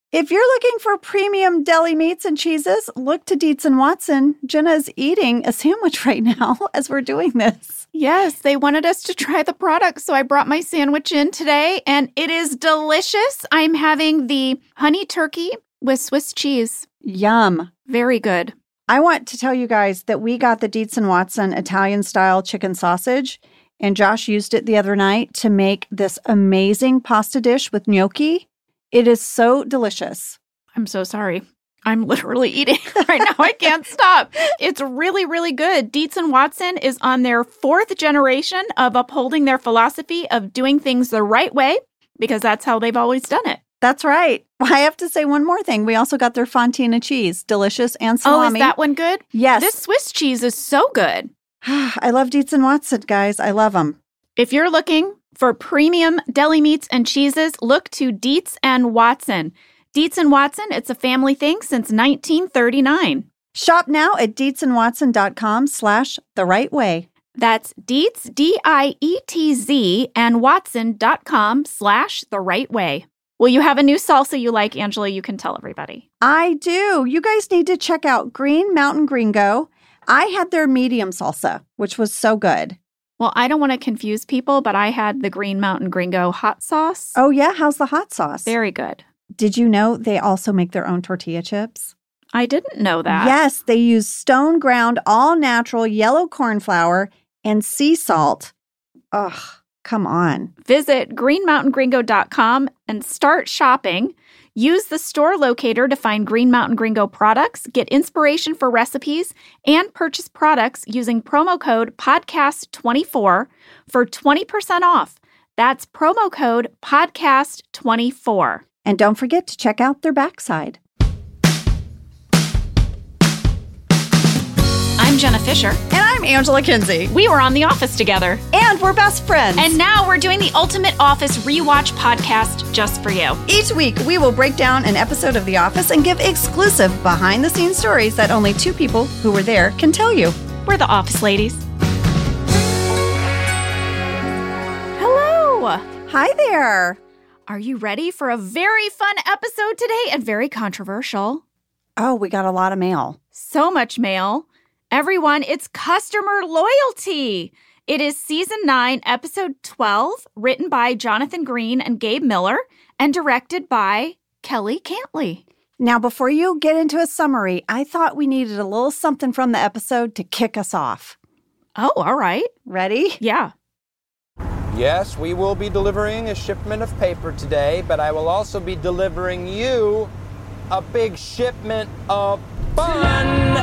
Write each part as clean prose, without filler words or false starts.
If you're looking for premium deli meats and cheeses, look to Dietz & Watson. Jenna is eating a sandwich right now as we're doing this. Yes, they wanted us to try the product, so I brought my sandwich in today, and it is delicious. I'm having the honey turkey with Swiss cheese. Yum. Very good. I want to tell you guys that we got the Dietz & Watson Italian-style chicken sausage, and Josh used it the other night to make this amazing pasta dish with gnocchi. It is so delicious. I'm so sorry. I'm literally eating right now. I can't stop. It's really, really good. Dietz & Watson is on their 4th generation of upholding their philosophy of doing things the right way, because that's how they've always done it. That's right. I have to say one more thing. We also got their Fontina cheese, delicious, and salami. Oh, is that one good? Yes. This Swiss cheese is so good. I love Dietz & Watson, guys. I love them. If you're looking for premium deli meats and cheeses, look to Dietz & Watson. Dietz & Watson, it's a family thing since 1939. Shop now at dietzandwatson.com/therightway. That's Dietz, D-I-E-T-Z, and Watson.com/therightway. Well, you have a new salsa you like, Angela. You can tell everybody. I do. You guys need to check out Green Mountain Gringo. I had their medium salsa, which was so good. Well, I don't want to confuse people, but I had the Green Mountain Gringo hot sauce. Oh, yeah? How's the hot sauce? Very good. Did you know they also make their own tortilla chips? I didn't know that. Yes, they use stone ground, all natural yellow corn flour and sea salt. Ugh, come on. Visit greenmountaingringo.com and start shopping. Use the store locator to find Green Mountain Gringo products, get inspiration for recipes, and purchase products using promo code podcast24 for 20% off. That's promo code podcast24. And don't forget to check out their backside. I'm Jenna Fisher. And I'm Angela Kinsey. We were on The Office together. And we're best friends. And now we're doing the Ultimate Office Rewatch podcast just for you. Each week, we will break down an episode of The Office and give exclusive behind-the-scenes stories that only 2 people who were there can tell you. We're the Office Ladies. Hello. Hi there. Are you ready for a very fun episode today and very controversial? Oh, we got a lot of mail. So much mail. Everyone, it's customer loyalty. It is season 9, episode 12, written by Jonathan Green and Gabe Miller, and directed by Kelly Cantley. Now, before you get into a summary, I thought we needed a little something from the episode to kick us off. Oh, all right. Ready? Yeah. Yes, we will be delivering a shipment of paper today, but I will also be delivering you a big shipment of fun.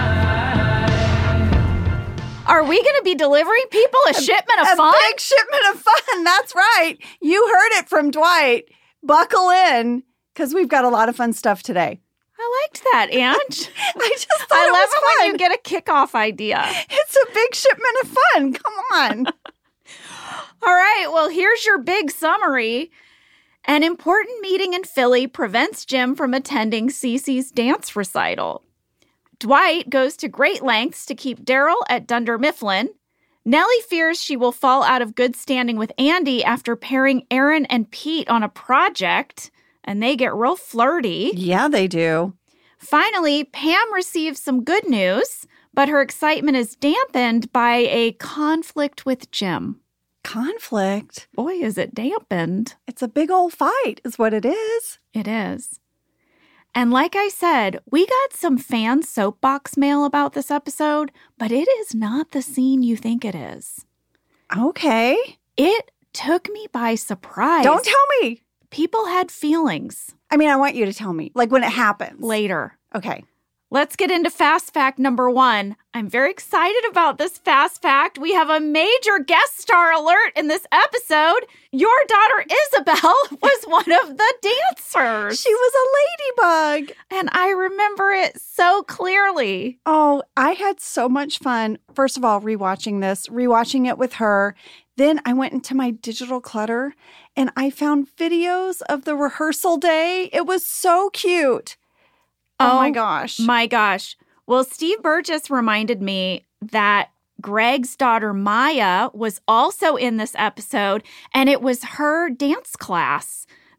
Are we going to be delivering people a shipment of fun? A big shipment of fun. That's right. You heard it from Dwight. Buckle in, because we've got a lot of fun stuff today. I liked that, Ange. I just thought I it love was it fun. when you get a kickoff idea. It's a big shipment of fun. Come on. All right, well, here's your big summary. An important meeting in Philly prevents Jim from attending Cece's dance recital. Dwight goes to great lengths to keep Daryl at Dunder Mifflin. Nellie fears she will fall out of good standing with Andy after pairing Aaron and Pete on a project, and they get real flirty. Yeah, they do. Finally, Pam receives some good news, but her excitement is dampened by a conflict with Jim. Conflict? Boy, is it dampened. It's a big old fight, is what it is. It is. And like I said, we got some fan soapbox mail about this episode, but it is not the scene you think it is. Okay. It took me by surprise. Don't tell me. People had feelings. I mean, I want you to tell me, like when it happens. Later. Okay. Let's get into Fast Fact number 1. I'm very excited about this Fast Fact. We have a major guest star alert in this episode. Your daughter Isabel was one of the dancers. She was a ladybug. And I remember it so clearly. Oh, I had so much fun. First of all, rewatching it with her. Then I went into my digital clutter and I found videos of the rehearsal day. It was so cute. Oh my gosh. My gosh. Well, Steve Burgess reminded me that Greg's daughter Maya was also in this episode, and it was her dance class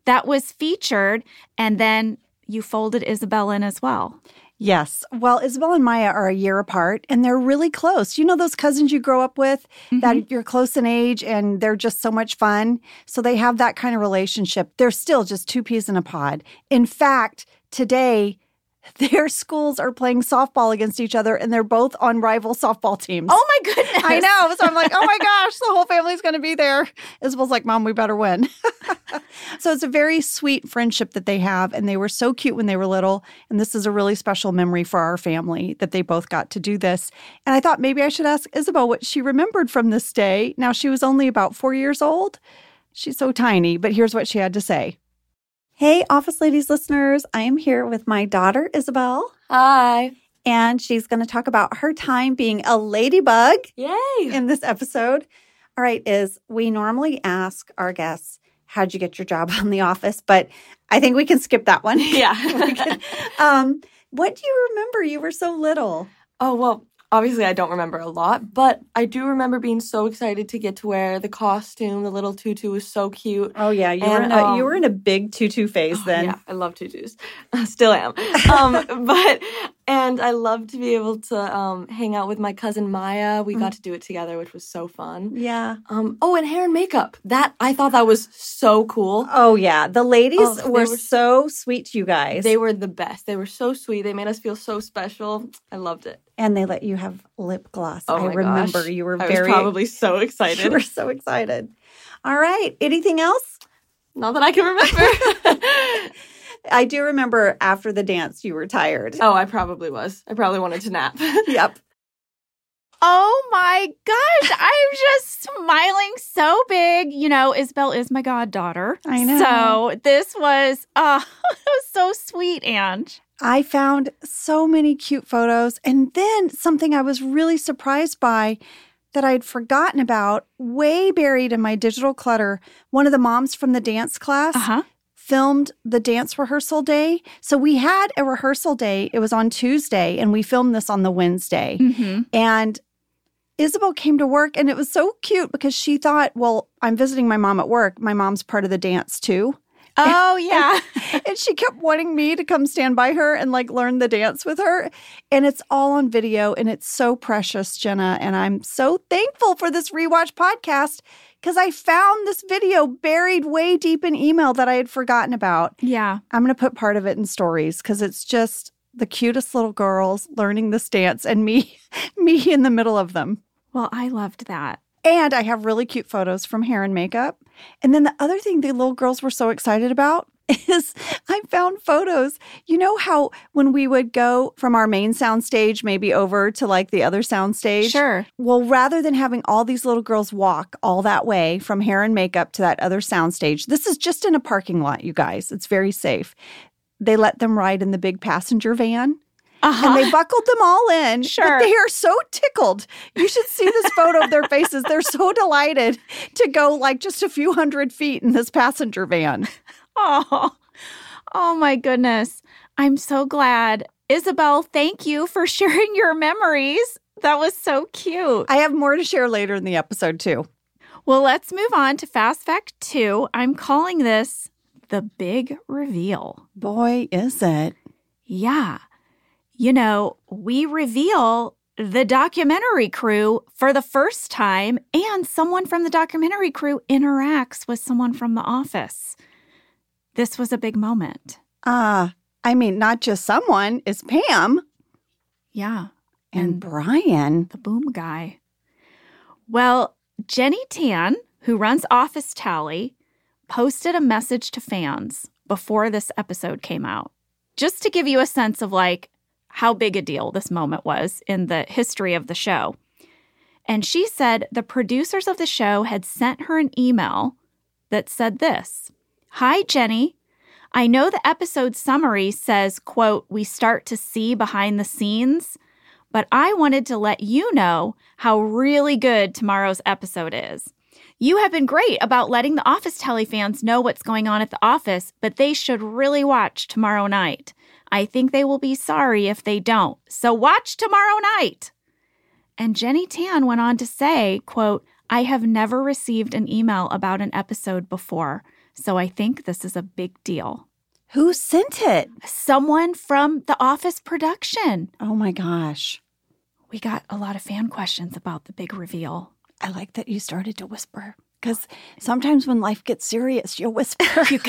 that was featured, and then you folded Isabel in as well. Yes. Well, Isabel and Maya are a year apart, and they're really close. You know those cousins you grow up with that you're close in age, and they're just so much fun? So they have that kind of relationship. They're still just two peas in a pod. In fact, today, their schools are playing softball against each other, and they're both on rival softball teams. Oh, my goodness. I know. So I'm like, oh, my gosh, the whole family's going to be there. Isabel's like, Mom, we better win. So it's a very sweet friendship that they have, and they were so cute when they were little, and this is a really special memory for our family that they both got to do this. And I thought maybe I should ask Isabel what she remembered from this day. Now, she was only about 4 years old. She's so tiny, but here's what she had to say. Hey, Office Ladies listeners, I am here with my daughter, Isabel. Hi. And she's going to talk about her time being a ladybug. Yay. In this episode. All right, we normally ask our guests, how'd you get your job on The Office? But I think we can skip that one. Yeah. What do you remember? You were so little. Oh, well, obviously I don't remember a lot, but I do remember being so excited to get to wear the costume. The little tutu was so cute. Oh, yeah. You were in a big tutu phase then. Yeah, I love tutus. Still am. And I love to be able to hang out with my cousin Maya. We got to do it together, which was so fun. Yeah. And hair and makeup. I thought that was so cool. Oh, yeah. The ladies were so sweet to you guys. They were the best. They were so sweet. They made us feel so special. I loved it. And they let you have lip gloss. Oh, I remember you were I was probably so excited. You were so excited. All right. Anything else? Not that I can remember. I do remember after the dance, you were tired. Oh, I probably was. I probably wanted to nap. Yep. Oh my gosh, I'm just smiling so big. You know, Isabel is my goddaughter. I know. So this was, it was so sweet, Ange. I found so many cute photos. And then something I was really surprised by that I'd forgotten about, way buried in my digital clutter. One of the moms from the dance class filmed the dance rehearsal day. So we had a rehearsal day. It was on Tuesday, and we filmed this on the Wednesday. Mm-hmm. And Isabel came to work, and it was so cute because she thought, well, I'm visiting my mom at work. My mom's part of the dance too. Oh, yeah. And she kept wanting me to come stand by her and learn the dance with her. And it's all on video, and it's so precious, Jenna. And I'm so thankful for this Rewatch podcast because I found this video buried way deep in email that I had forgotten about. Yeah. I'm going to put part of it in stories because it's just the cutest little girls learning this dance and me in the middle of them. Well, I loved that. And I have really cute photos from hair and makeup. And then the other thing the little girls were so excited about is I found photos. You know how when we would go from our main soundstage maybe over to the other soundstage? Sure. Well, rather than having all these little girls walk all that way from hair and makeup to that other soundstage, this is just in a parking lot, you guys. It's very safe. They let them ride in the big passenger van. And they buckled them all in. Sure. But they are so tickled. You should see this photo of their faces. They're so delighted to go just a few hundred feet in this passenger van. Oh my goodness. I'm so glad. Isabel, thank you for sharing your memories. That was so cute. I have more to share later in the episode, too. Well, let's move on to Fast Fact 2. I'm calling this the big reveal. Boy, is it. Yeah. You know, we reveal the documentary crew for the first time, and someone from the documentary crew interacts with someone from The Office. This was a big moment. Not just someone, it's Pam. Yeah. And Brian. The boom guy. Well, Jenny Tan, who runs Office Tally, posted a message to fans before this episode came out, just to give you a sense of how big a deal this moment was in the history of the show. And she said the producers of the show had sent her an email that said this: "Hi, Jenny. I know the episode summary says, quote, we start to see behind the scenes, but I wanted to let you know how really good tomorrow's episode is. You have been great about letting the Office Tally fans know what's going on at the office, but they should really watch tomorrow night. I think they will be sorry if they don't. So watch tomorrow night." And Jenny Tan went on to say, quote, "I have never received an email about an episode before, So I think this is a big deal. Who sent it? Someone from The Office production. Oh my gosh. We got a lot of fan questions about the big reveal. I like that you started to whisper, because sometimes when life gets serious, you'll whisper. You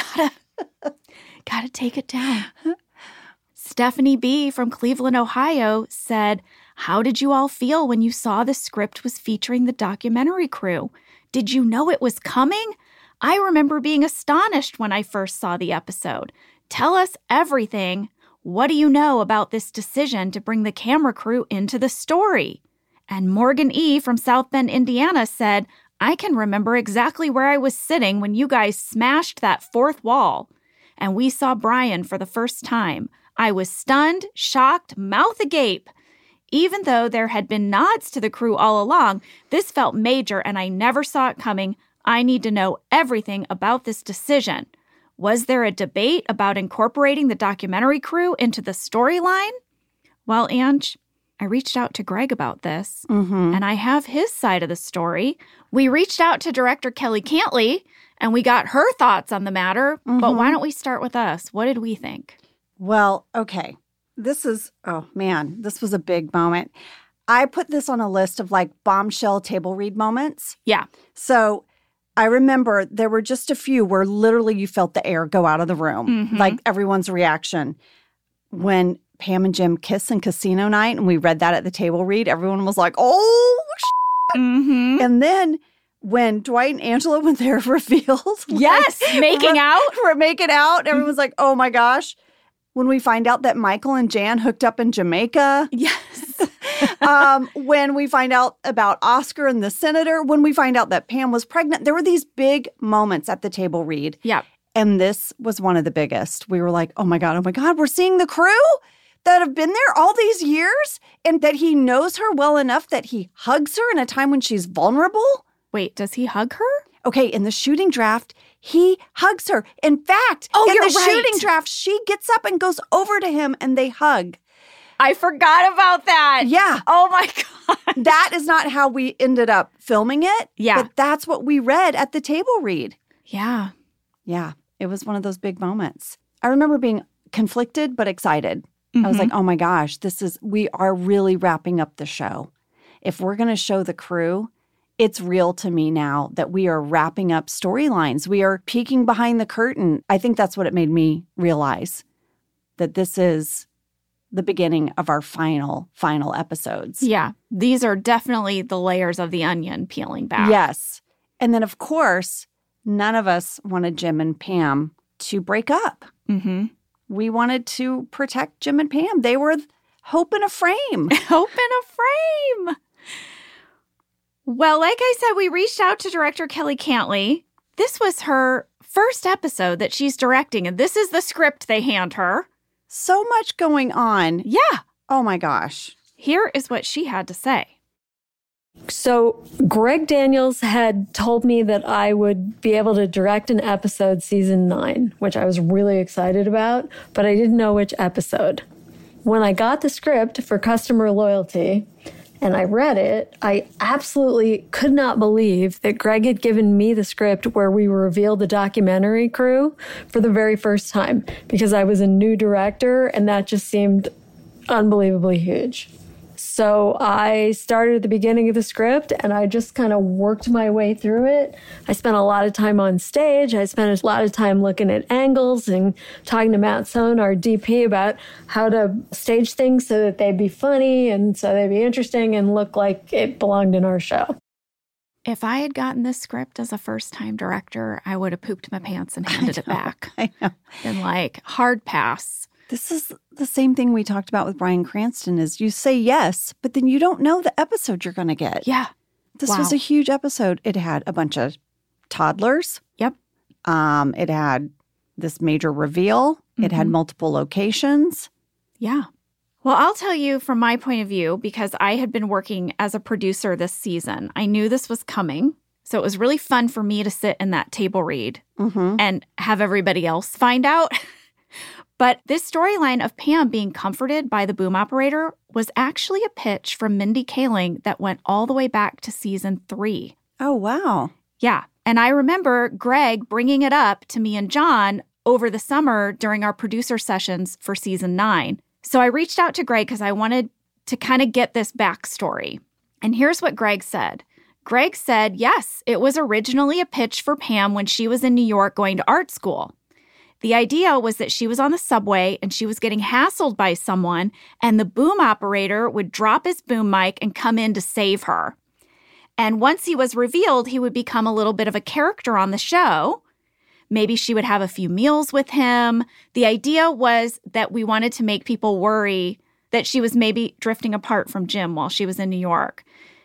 gotta take it down. Stephanie B. from Cleveland, Ohio said, "How did you all feel when you saw the script was featuring the documentary crew? Did you know it was coming? I remember being astonished when I first saw the episode. Tell us everything. What do you know about this decision to bring the camera crew into the story?" And Morgan E. from South Bend, Indiana said, "I can remember exactly where I was sitting when you guys smashed that fourth wall. And we saw Brian for the first time. I was stunned, shocked, mouth agape. Even though there had been nods to the crew all along, this felt major and I never saw it coming. I need to know everything about this decision. Was there a debate about incorporating the documentary crew into the storyline?" Well, Ange, I reached out to Greg about this, and I have his side of the story. We reached out to director Kelly Cantley, and we got her thoughts on the matter. But why don't we start with us? What did we think? Well, okay. This was a big moment. I put this on a list of like bombshell table read moments. Yeah. So I remember there were just a few where literally you felt the air go out of the room, like everyone's reaction. When Pam and Jim kiss in casino night, and we read that at the table read, everyone was like, "Oh, shit." And then when Dwight and Angela, when they're revealed. Yes, making out. We're making out. Everyone's like, "Oh my gosh." When we find out that Michael and Jan hooked up in Jamaica. Yes. When we find out about Oscar and the senator. When we find out that Pam was pregnant. There were these big moments at the table read. Yeah. And this was one of the biggest. We were like, oh my God, we're seeing the crew that have been there all these years, and that he knows her well enough that he hugs her in a time when she's vulnerable. Wait, does he hug her? Okay, in the shooting draft, he hugs her. In fact, in the shooting draft, she gets up and goes over to him and they hug. I forgot about that. Yeah. Oh my God. That is not how we ended up filming it. Yeah. But that's what we read at the table read. Yeah. Yeah. It was one of those big moments. I remember being conflicted but excited. I was like, oh my gosh, we are really wrapping up the show. If we're going to show the crew, it's real to me now that we are wrapping up storylines. We are peeking behind the curtain. I think that's what it made me realize, that this is the beginning of our final episodes. Yeah. These are definitely the layers of the onion peeling back. Yes. And then, of course, none of us wanted Jim and Pam to break up. We wanted to protect Jim and Pam. They were hope in a frame. Hope in a frame. Well, like I said, we reached out to director Kelly Cantley. This was her first episode that she's directing, and this is the script they hand her. So much going on. Yeah. Oh my gosh. Here is what she had to say. So Greg Daniels had told me that I would be able to direct an episode season 9, which I was really excited about, but I didn't know which episode. When I got the script for Customer Loyalty and I read it, I absolutely could not believe that Greg had given me the script where we revealed the documentary crew for the very first time, because I was a new director and that just seemed unbelievably huge. So I started at the beginning of the script and I just kind of worked my way through it. I spent a lot of time on stage. I spent a lot of time looking at angles and talking to Matt Sohn, our DP, about how to stage things so that they'd be funny and so they'd be interesting and look like it belonged in our show. If I had gotten this script as a first-time director, I would have pooped my pants and handed it back. I know. Been like, hard pass. This is the same thing we talked about with Bryan Cranston, is you say yes, but then you don't know the episode you're going to get. Yeah. This was a huge episode. It had a bunch of toddlers. Yep. It had this major reveal. It had multiple locations. Yeah. Well, I'll tell you from my point of view, because I had been working as a producer this season. I knew this was coming. So it was really fun for me to sit in that table read and have everybody else find out. But this storyline of Pam being comforted by the boom operator was actually a pitch from Mindy Kaling that went all the way back to season 3. Oh, wow. Yeah. And I remember Greg bringing it up to me and John over the summer during our producer sessions for season 9. So I reached out to Greg because I wanted to kind of get this backstory. And here's what Greg said. Greg said, yes, it was originally a pitch for Pam when she was in New York going to art school. The idea was that she was on the subway and she was getting hassled by someone, and the boom operator would drop his boom mic and come in to save her. And once he was revealed, he would become a little bit of a character on the show. Maybe she would have a few meals with him. The idea was that we wanted to make people worry that she was maybe drifting apart from Jim while she was in New York.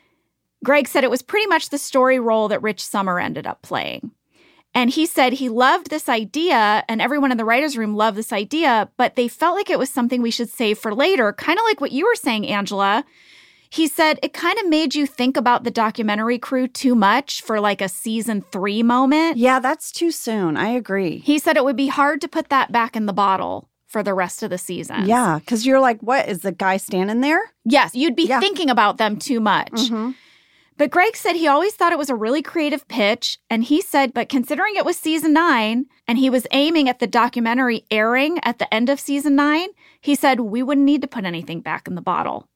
Greg said it was pretty much the story role that Rich Sommer ended up playing. And he said he loved this idea, and everyone in the writer's room loved this idea, but they felt like it was something we should save for later, kind of like what you were saying, Angela. He said it kind of made you think about the documentary crew too much for like a season 3 moment. Yeah, that's too soon. I agree. He said it would be hard to put that back in the bottle for the rest of the season. Yeah, because you're like, what, is the guy standing there? Yes, you'd be thinking about them too much. Mm-hmm. But Greg said he always thought it was a really creative pitch. And he said, but considering it was season 9 and he was aiming at the documentary airing at the end of season 9, he said we wouldn't need to put anything back in the bottle.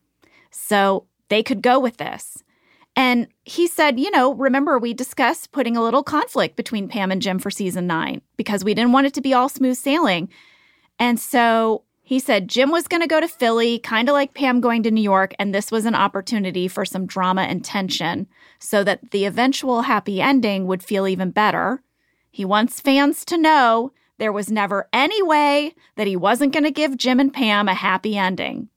So they could go with this. And he said, you know, remember we discussed putting a little conflict between Pam and Jim for season 9 because we didn't want it to be all smooth sailing. And so he said Jim was going to go to Philly, kind of like Pam going to New York, and this was an opportunity for some drama and tension so that the eventual happy ending would feel even better. He wants fans to know there was never any way that he wasn't going to give Jim and Pam a happy ending.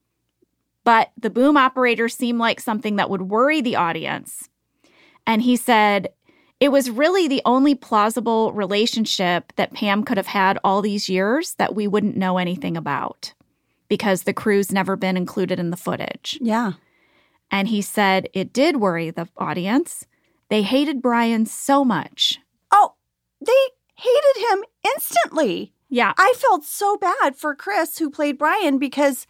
But the boom operator seemed like something that would worry the audience. And he said it was really the only plausible relationship that Pam could have had all these years that we wouldn't know anything about because the crew's never been included in the footage. Yeah. And he said it did worry the audience. They hated Brian so much. Oh, they hated him instantly. Yeah. I felt so bad for Chris, who played Brian, because,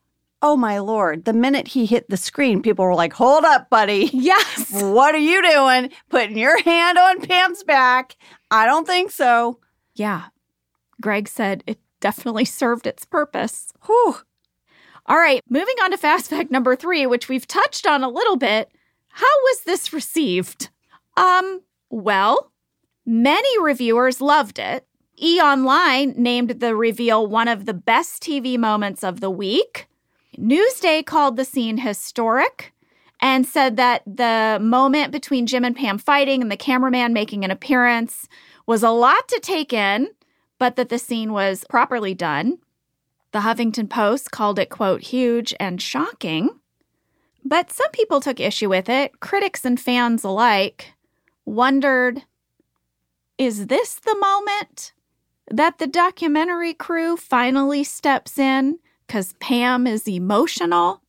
oh my Lord, the minute he hit the screen, people were like, hold up, buddy. Yes. What are you doing? Putting your hand on Pam's back? I don't think so. Yeah. Greg said it definitely served its purpose. Whew. All right, moving on to fast fact number 3, which we've touched on a little bit. How was this received? Well, many reviewers loved it. E! Online named the reveal one of the best TV moments of the week. Newsday called the scene historic and said that the moment between Jim and Pam fighting and the cameraman making an appearance was a lot to take in, but that the scene was properly done. The Huffington Post called it, quote, huge and shocking. But some people took issue with it. Critics and fans alike wondered, is this the moment that the documentary crew finally steps in because Pam is emotional?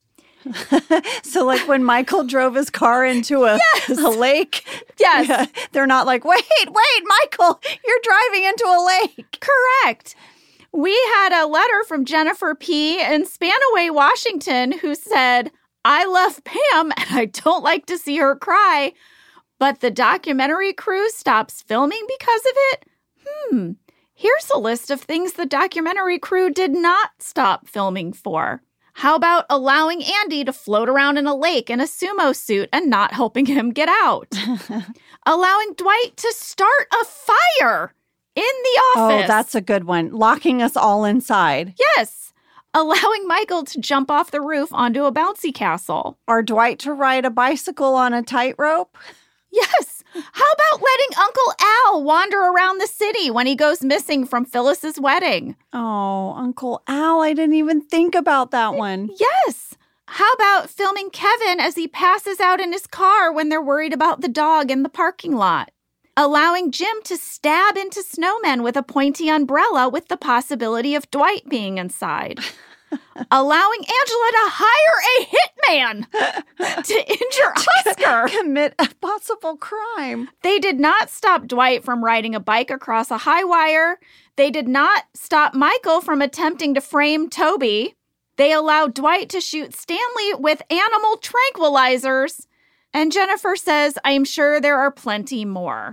So like when Michael drove his car into a lake? Yes. Yeah, they're not like, wait, Michael, you're driving into a lake. Correct. We had a letter from Jennifer P. in Spanaway, Washington, who said, I love Pam and I don't like to see her cry, but the documentary crew stops filming because of it? Here's a list of things the documentary crew did not stop filming for. How about allowing Andy to float around in a lake in a sumo suit and not helping him get out? Allowing Dwight to start a fire in the office. Oh, that's a good one. Locking us all inside. Yes. Allowing Michael to jump off the roof onto a bouncy castle. Or Dwight to ride a bicycle on a tightrope. Yes. How about letting Uncle Al wander around the city when he goes missing from Phyllis's wedding? Oh, Uncle Al, I didn't even think about that one. Yes. How about filming Kevin as he passes out in his car when they're worried about the dog in the parking lot? Allowing Jim to stab into snowmen with a pointy umbrella with the possibility of Dwight being inside. Allowing Angela to hire a hitman to injure Oscar. Commit a possible crime. They did not stop Dwight from riding a bike across a high wire. They did not stop Michael from attempting to frame Toby. They allowed Dwight to shoot Stanley with animal tranquilizers. And Jennifer says, I'm sure there are plenty more.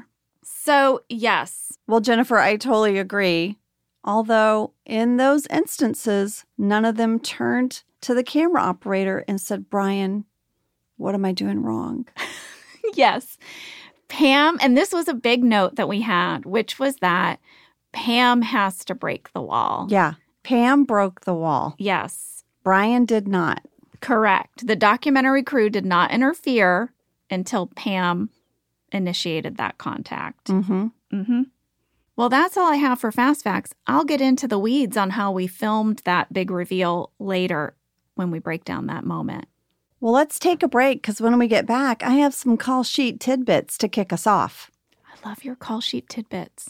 So, yes. Well, Jennifer, I totally agree. Although in those instances, none of them turned to the camera operator and said, Brian, what am I doing wrong? Yes. Pam, and this was a big note that we had, which was that Pam has to break the wall. Yeah. Pam broke the wall. Yes. Brian did not. Correct. The documentary crew did not interfere until Pam initiated that contact. Mm-hmm. Mm-hmm. Well, that's all I have for Fast Facts. I'll get into the weeds on how we filmed that big reveal later when we break down that moment. Well, let's take a break because when we get back, I have some call sheet tidbits to kick us off. I love your call sheet tidbits.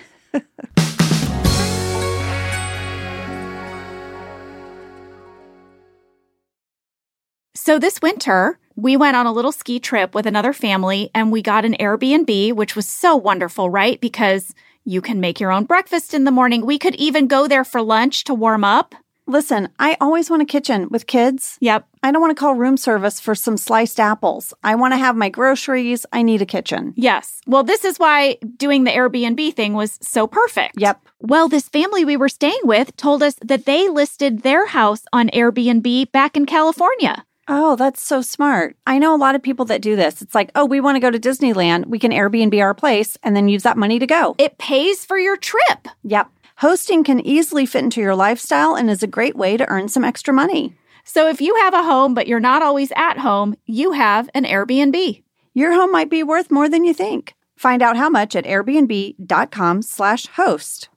So this winter, we went on a little ski trip with another family and we got an Airbnb, which was so wonderful, right? Because you can make your own breakfast in the morning. We could even go there for lunch to warm up. Listen, I always want a kitchen with kids. Yep. I don't want to call room service for some sliced apples. I want to have my groceries. I need a kitchen. Yes. Well, this is why doing the Airbnb thing was so perfect. Yep. Well, this family we were staying with told us that they listed their house on Airbnb back in California. Oh, that's so smart. I know a lot of people that do this. It's like, oh, we want to go to Disneyland. We can Airbnb our place and then use that money to go. It pays for your trip. Yep. Hosting can easily fit into your lifestyle and is a great way to earn some extra money. So if you have a home, but you're not always at home, you have an Airbnb. Your home might be worth more than you think. Find out how much at airbnb.com/host.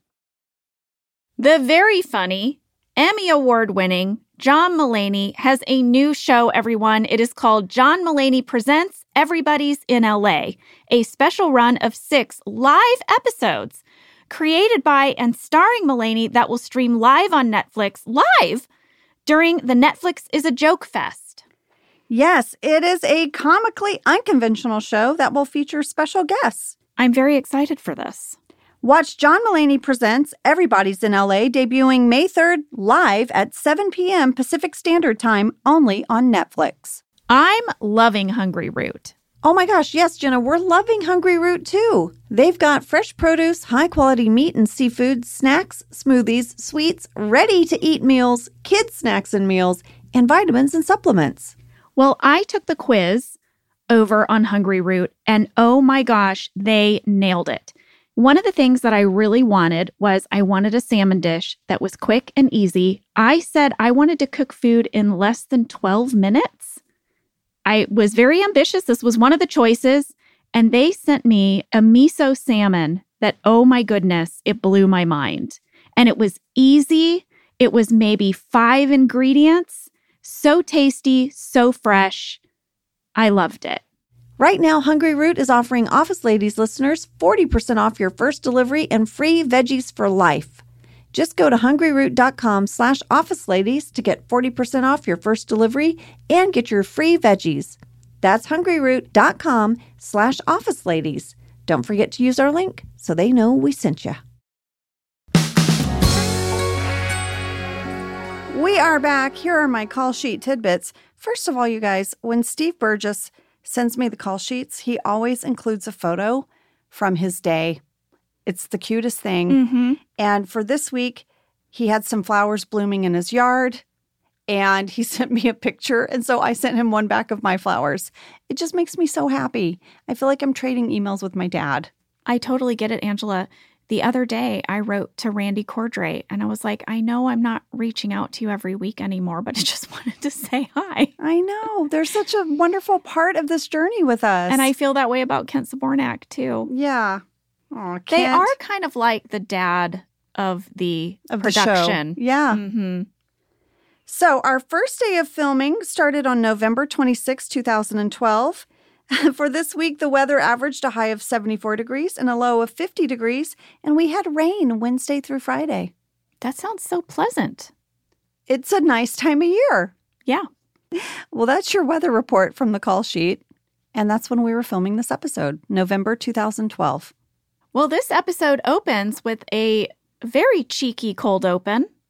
The very funny, Emmy Award-winning John Mulaney has a new show, everyone. It is called John Mulaney Presents Everybody's in LA, a special run of 6 live episodes created by and starring Mulaney that will stream live on Netflix live during the Netflix is a Joke Fest. Yes, it is a comically unconventional show that will feature special guests. I'm very excited for this. Watch John Mulaney Presents Everybody's in LA debuting May 3rd live at 7 p.m. Pacific Standard Time only on Netflix. I'm loving Hungry Root. Oh my gosh, yes, Jenna, we're loving Hungry Root too. They've got fresh produce, high-quality meat and seafood, snacks, smoothies, sweets, ready-to-eat meals, kids' snacks and meals, and vitamins and supplements. Well, I took the quiz over on Hungry Root, and oh my gosh, they nailed it. One of the things that I really wanted was I wanted a salmon dish that was quick and easy. I said I wanted to cook food in less than 12 minutes. I was very ambitious. This was one of the choices. And they sent me a miso salmon that, oh my goodness, it blew my mind. And it was easy. It was maybe 5 ingredients. So tasty, so fresh. I loved it. Right now, Hungry Root is offering Office Ladies listeners 40% off your first delivery and free veggies for life. Just go to hungryroot.com/officeladies to get 40% off your first delivery and get your free veggies. That's hungryroot.com/officeladies. Don't forget to use our link so they know we sent you. We are back. Here are my call sheet tidbits. First of all, you guys, when Steve Burgess sends me the call sheets, he always includes a photo from his day. It's the cutest thing. Mm-hmm. And for this week, he had some flowers blooming in his yard, and he sent me a picture. And so I sent him one back of my flowers. It just makes me so happy. I feel like I'm trading emails with my dad. I totally get it, Angela. The other day, I wrote to Randy Cordray, and I was like, I know I'm not reaching out to you every week anymore, but I just wanted to say hi. I know. They're such a wonderful part of this journey with us. And I feel that way about Kent Sabornak, too. Yeah. Oh, Kent. They are kind of like the dad of the production. The show. Yeah. Mm-hmm. So our first day of filming started on November 26, 2012. For this week, the weather averaged a high of 74 degrees and a low of 50 degrees, and we had rain Wednesday through Friday. That sounds so pleasant. It's a nice time of year. Yeah. Well, that's your weather report from the call sheet, and that's when we were filming this episode, November 2012. Well, this episode opens with a very cheeky cold open.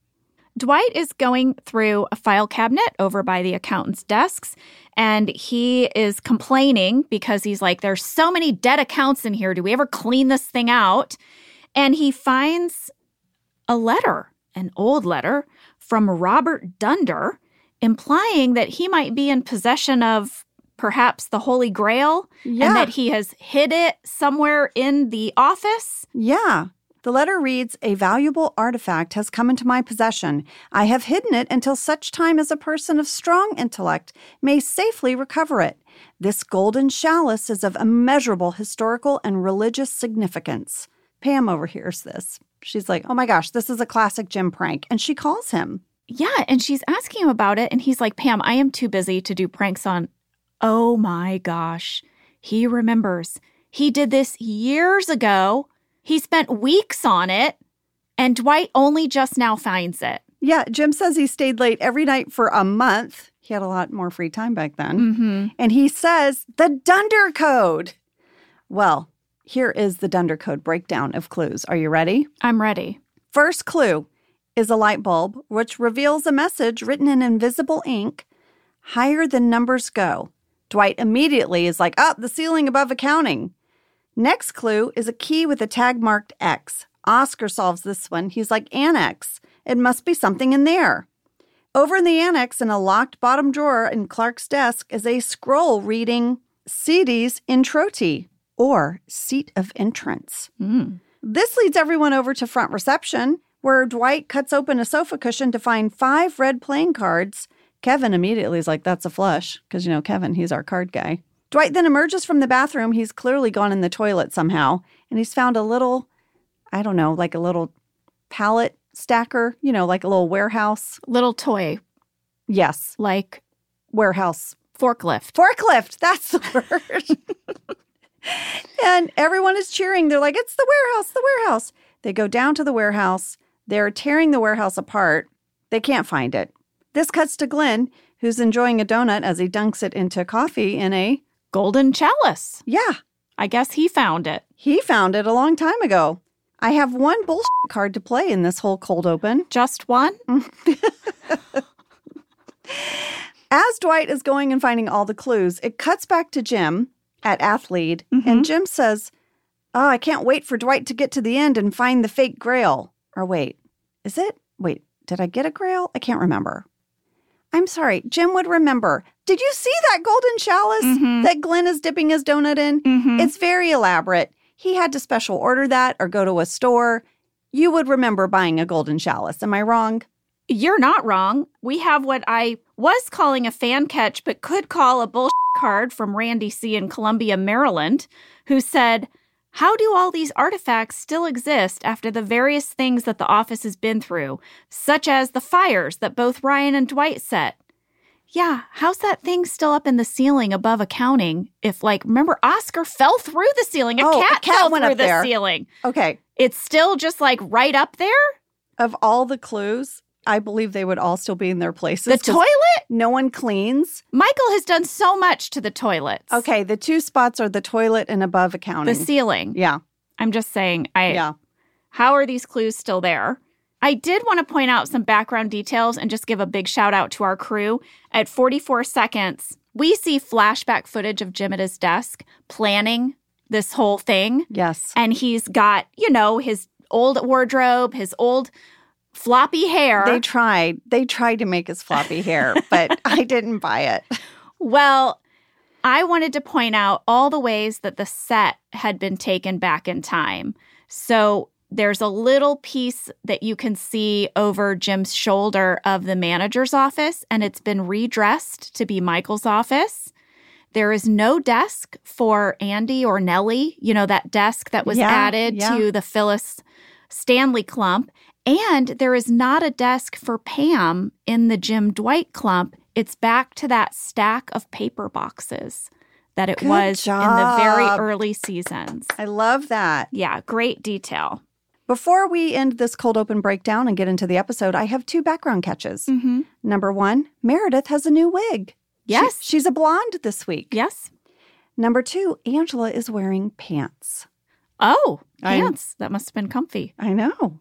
Dwight is going through a file cabinet over by the accountant's desks, and he is complaining because he's like, there's so many dead accounts in here. Do we ever clean this thing out? And he finds a letter, an old letter from Robert Dunder, implying that he might be in possession of perhaps the Holy Grail and that he has hid it somewhere in the office. Yeah. The letter reads, "A valuable artifact has come into my possession. I have hidden it until such time as a person of strong intellect may safely recover it. This golden chalice is of immeasurable historical and religious significance." Pam overhears this. She's like, oh my gosh, this is a classic Jim prank. And she calls him. Yeah, and she's asking him about it, and he's like, Pam, I am too busy to do pranks on. Oh my gosh, he remembers. He did this years ago. He spent weeks on it, and Dwight only just now finds it. Yeah, Jim says he stayed late every night for a month. He had a lot more free time back then. Mm-hmm. And he says, the Dunder Code. Well, here is the Dunder Code breakdown of clues. Are you ready? I'm ready. First clue is a light bulb, which reveals a message written in invisible ink, higher than numbers go. Dwight immediately is like, the ceiling above accounting. Next clue is a key with a tag marked X. Oscar solves this one. He's like, annex. It must be something in there. Over in the annex, in a locked bottom drawer in Clark's desk, is a scroll reading Sedes Introti, or Seat of Entrance. This leads everyone over to front reception, where Dwight cuts open a sofa cushion to find 5 red playing cards. Kevin immediately is like, that's a flush, because, Kevin, he's our card guy. Dwight then emerges from the bathroom. He's clearly gone in the toilet somehow, and he's found a little, I don't know, like a little pallet stacker, like a little warehouse. Little toy. Yes. Like warehouse. Forklift. Forklift. That's the word. And everyone is cheering. They're like, it's the warehouse, the warehouse. They go down to the warehouse. They're tearing the warehouse apart. They can't find it. This cuts to Glenn, who's enjoying a donut as he dunks it into coffee in a golden chalice. Yeah. I guess he found it. He found it a long time ago. I have one bullshit card to play in this whole cold open. Just one? As Dwight is going and finding all the clues, it cuts back to Jim at Athlete, and Jim says, I can't wait for Dwight to get to the end and find the fake grail. Or wait, is it? Wait, did I get a grail? I can't remember. I'm sorry, Jim would remember. Did you see that golden chalice that Glenn is dipping his donut in? It's very elaborate. He had to special order that or go to a store. You would remember buying a golden chalice. Am I wrong? You're not wrong. We have what I was calling a fan catch, but could call a bullshit card from Randy C. in Columbia, Maryland, who said, how do all these artifacts still exist after the various things that the office has been through, such as the fires that both Ryan and Dwight set? Yeah, how's that thing still up in the ceiling above accounting? If, remember, Oscar fell through the ceiling. A cat fell went through up the there. ceiling. Okay. It's still just, right up there? Of all the clues, I believe they would all still be in their places. The toilet? No one cleans. Michael has done so much to the toilets. Okay, the 2 spots are the toilet and above accounting. The ceiling. Yeah. I'm just saying, how are these clues still there? I did want to point out some background details and just give a big shout out to our crew. At 44 seconds, we see flashback footage of Jim at his desk planning this whole thing. Yes. And he's got, his old wardrobe, his old floppy hair. They tried to make his floppy hair, but I didn't buy it. Well, I wanted to point out all the ways that the set had been taken back in time. So there's a little piece that you can see over Jim's shoulder of the manager's office, and it's been redressed to be Michael's office. There is no desk for Andy or Nellie, that desk that was added to the Phyllis Stanley clump. And there is not a desk for Pam in the Jim Dwight clump. It's back to that stack of paper boxes that it was in the very early seasons. I love that. Yeah, great detail. Before we end this cold open breakdown and get into the episode, I have 2 background catches. Number 1, Meredith has a new wig. Yes. She's a blonde this week. Yes. Number 2, Angela is wearing pants. Oh, pants. That must have been comfy. I know.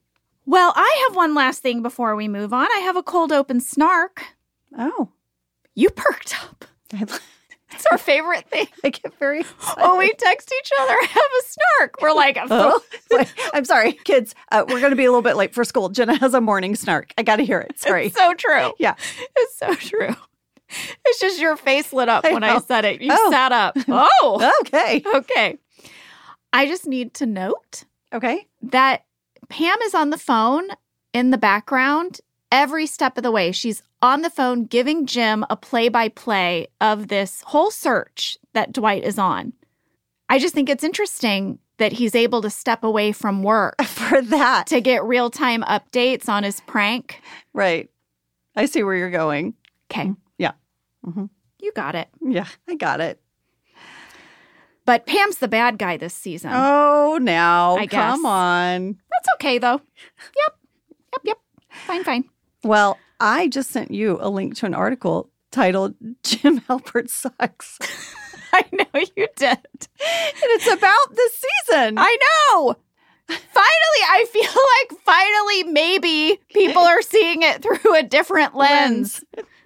Well, I have one last thing before we move on. I have a cold open snark. Oh. You perked up. It's our favorite thing. I get very excited. Oh, we text each other, I have a snark. We're like, Oh, wait, I'm sorry, kids. We're going to be a little bit late for school. Jenna has a morning snark. I got to hear it. Sorry. It's so true. Yeah. It's so true. It's just your face lit up when I know. said it. You sat up. Oh, Okay. okay. I just need to note Okay. that Pam is on the phone in the background every step of the way. She's on the phone giving Jim a play-by-play of this whole search that Dwight is on. I just think it's interesting that he's able to step away from work For that. to get real-time updates on his prank. Right. I see where you're going. Okay. Yeah. Mm-hmm. You got it. Yeah, I got it. But Pam's the bad guy this season. Oh, now. I guess. Come on. That's okay, though. Yep. Fine. Well, I just sent you a link to an article titled Jim Halpert Sucks. I know you did. And it's about this season. I know. Finally, I feel like maybe people are seeing it through a different lens.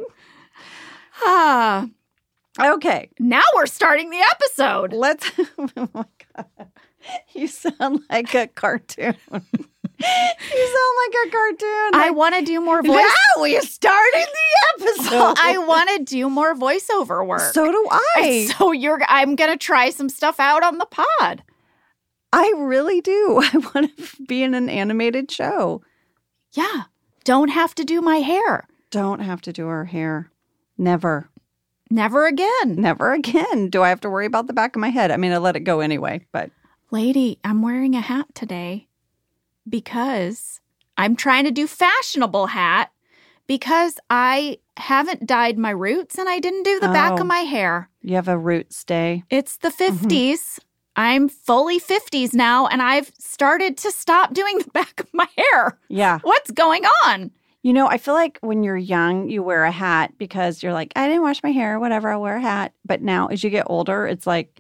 Okay. Now we're starting the episode. Let's. Oh my God. You sound like a cartoon. You sound like a cartoon. I want to do more voice. Now we're starting the episode. I want to do more voiceover work. So do I. So I'm going to try some stuff out on the pod. I really do. I want to be in an animated show. Yeah. Don't have to do my hair. Don't have to do our hair. Never. Never again. Never again. Do I have to worry about the back of my head? I mean, I let it go anyway, but. Lady, I'm wearing a hat today because I'm trying to do fashionable hat because I haven't dyed my roots and I didn't do the back of my hair. You have a roots day. It's the 50s. I'm fully 50s now and I've started to stop doing the back of my hair. Yeah. What's going on? You know, I feel like when you're young, you wear a hat because you're like, I didn't wash my hair, whatever, I'll wear a hat. But now as you get older, it's like,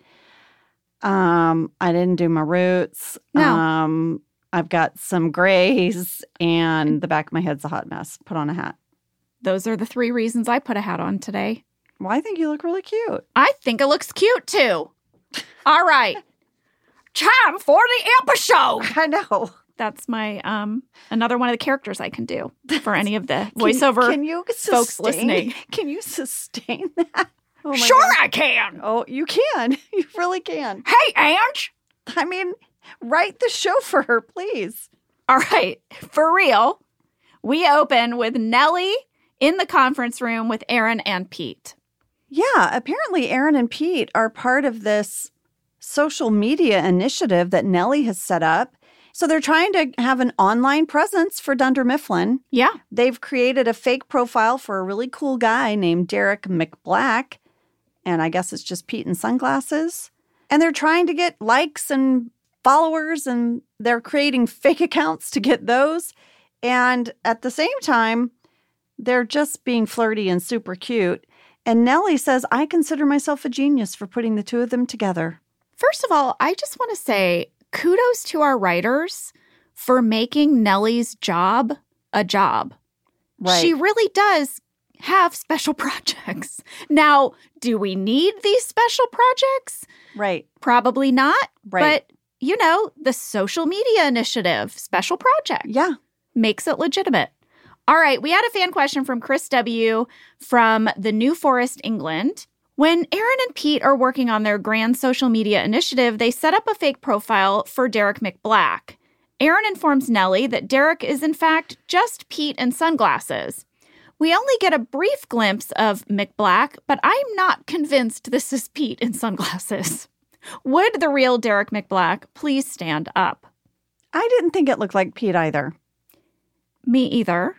I didn't do my roots. No. I've got some grays and the back of my head's a hot mess. Put on a hat. Those are the 3 reasons I put a hat on today. Well, I think you look really cute. I think it looks cute too. All right. Time for the episode. I know. That's my another one of the characters I can do for any of the voiceover Can you folks listening. Can you sustain that? Oh my Sure God. I can. Oh, you can. You really can. Hey, Ange. I mean, write the show for her, please. All right. For real, we open with Nellie in the conference room with Aaron and Pete. Yeah, apparently Aaron and Pete are part of this social media initiative that Nellie has set up. So they're trying to have an online presence for Dunder Mifflin. Yeah. They've created a fake profile for a really cool guy named Derek McBlack. And I guess it's just Pete in sunglasses. And they're trying to get likes and followers, and they're creating fake accounts to get those. And at the same time, they're just being flirty and super cute. And Nellie says, I consider myself a genius for putting the two of them together. First of all, I just want to say kudos to our writers for making Nellie's job a job. Right. She really does have special projects. Now, do we need these special projects? Right. Probably not. Right. But, you know, the social media initiative, special project, Yeah. makes it legitimate. All right, we had a fan question from Chris W. from the New Forest, England. When Aaron and Pete are working on their grand social media initiative, they set up a fake profile for Derek McBlack. Aaron informs Nellie that Derek is in fact just Pete in sunglasses. We only get a brief glimpse of McBlack, but I'm not convinced this is Pete in sunglasses. Would the real Derek McBlack please stand up? I didn't think it looked like Pete either. Me either.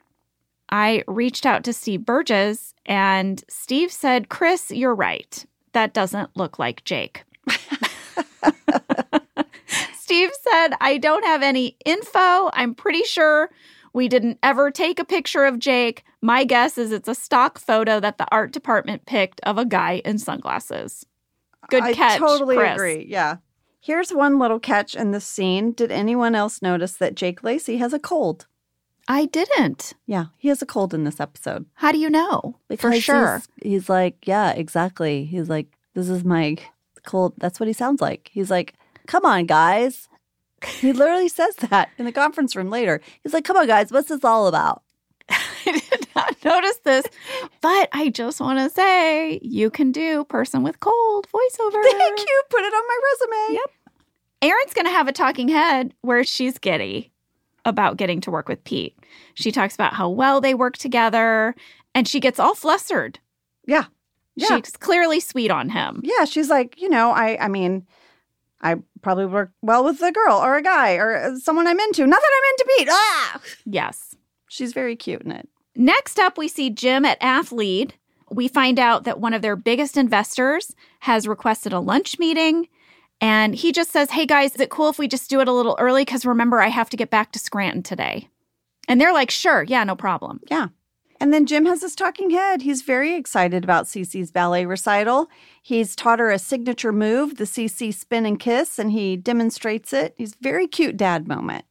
I reached out to Steve Burgess, and Steve said, Chris, you're right. That doesn't look like Jake. Steve said, I don't have any info. I'm pretty sure we didn't ever take a picture of Jake. My guess is it's a stock photo that the art department picked of a guy in sunglasses. Good catch, I totally Chris. agree. Yeah. Here's one little catch in this scene. Did anyone else notice that Jake Lacey has a cold? I didn't. Yeah, he has a cold in this episode. How do you know? For sure. He's like, yeah, exactly. He's like, this is my cold. That's what he sounds like. He's like, come on, guys. He literally says that in the conference room later. He's like, come on, guys, what's this all about? I did not notice this, but I just want to say you can do person with cold voiceover. Thank you. Put it on my resume. Yep. Erin's going to have a talking head where she's giddy about getting to work with Pete. She talks about how well they work together, and she gets all flustered. Yeah. She's clearly sweet on him. Yeah, she's like, I mean, I probably work well with a girl or a guy or someone I'm into. Not that I'm into Pete. Ah! Yes. She's very cute in it. Next up, we see Jim at Athlead. We find out that one of their biggest investors has requested a lunch meeting. And he just says, hey, guys, is it cool if we just do it a little early? Because remember, I have to get back to Scranton today. And they're like, sure. Yeah, no problem. Yeah. And then Jim has his talking head. He's very excited about Cece's ballet recital. He's taught her a signature move, the Cece spin and kiss, and he demonstrates it. He's very cute dad moment.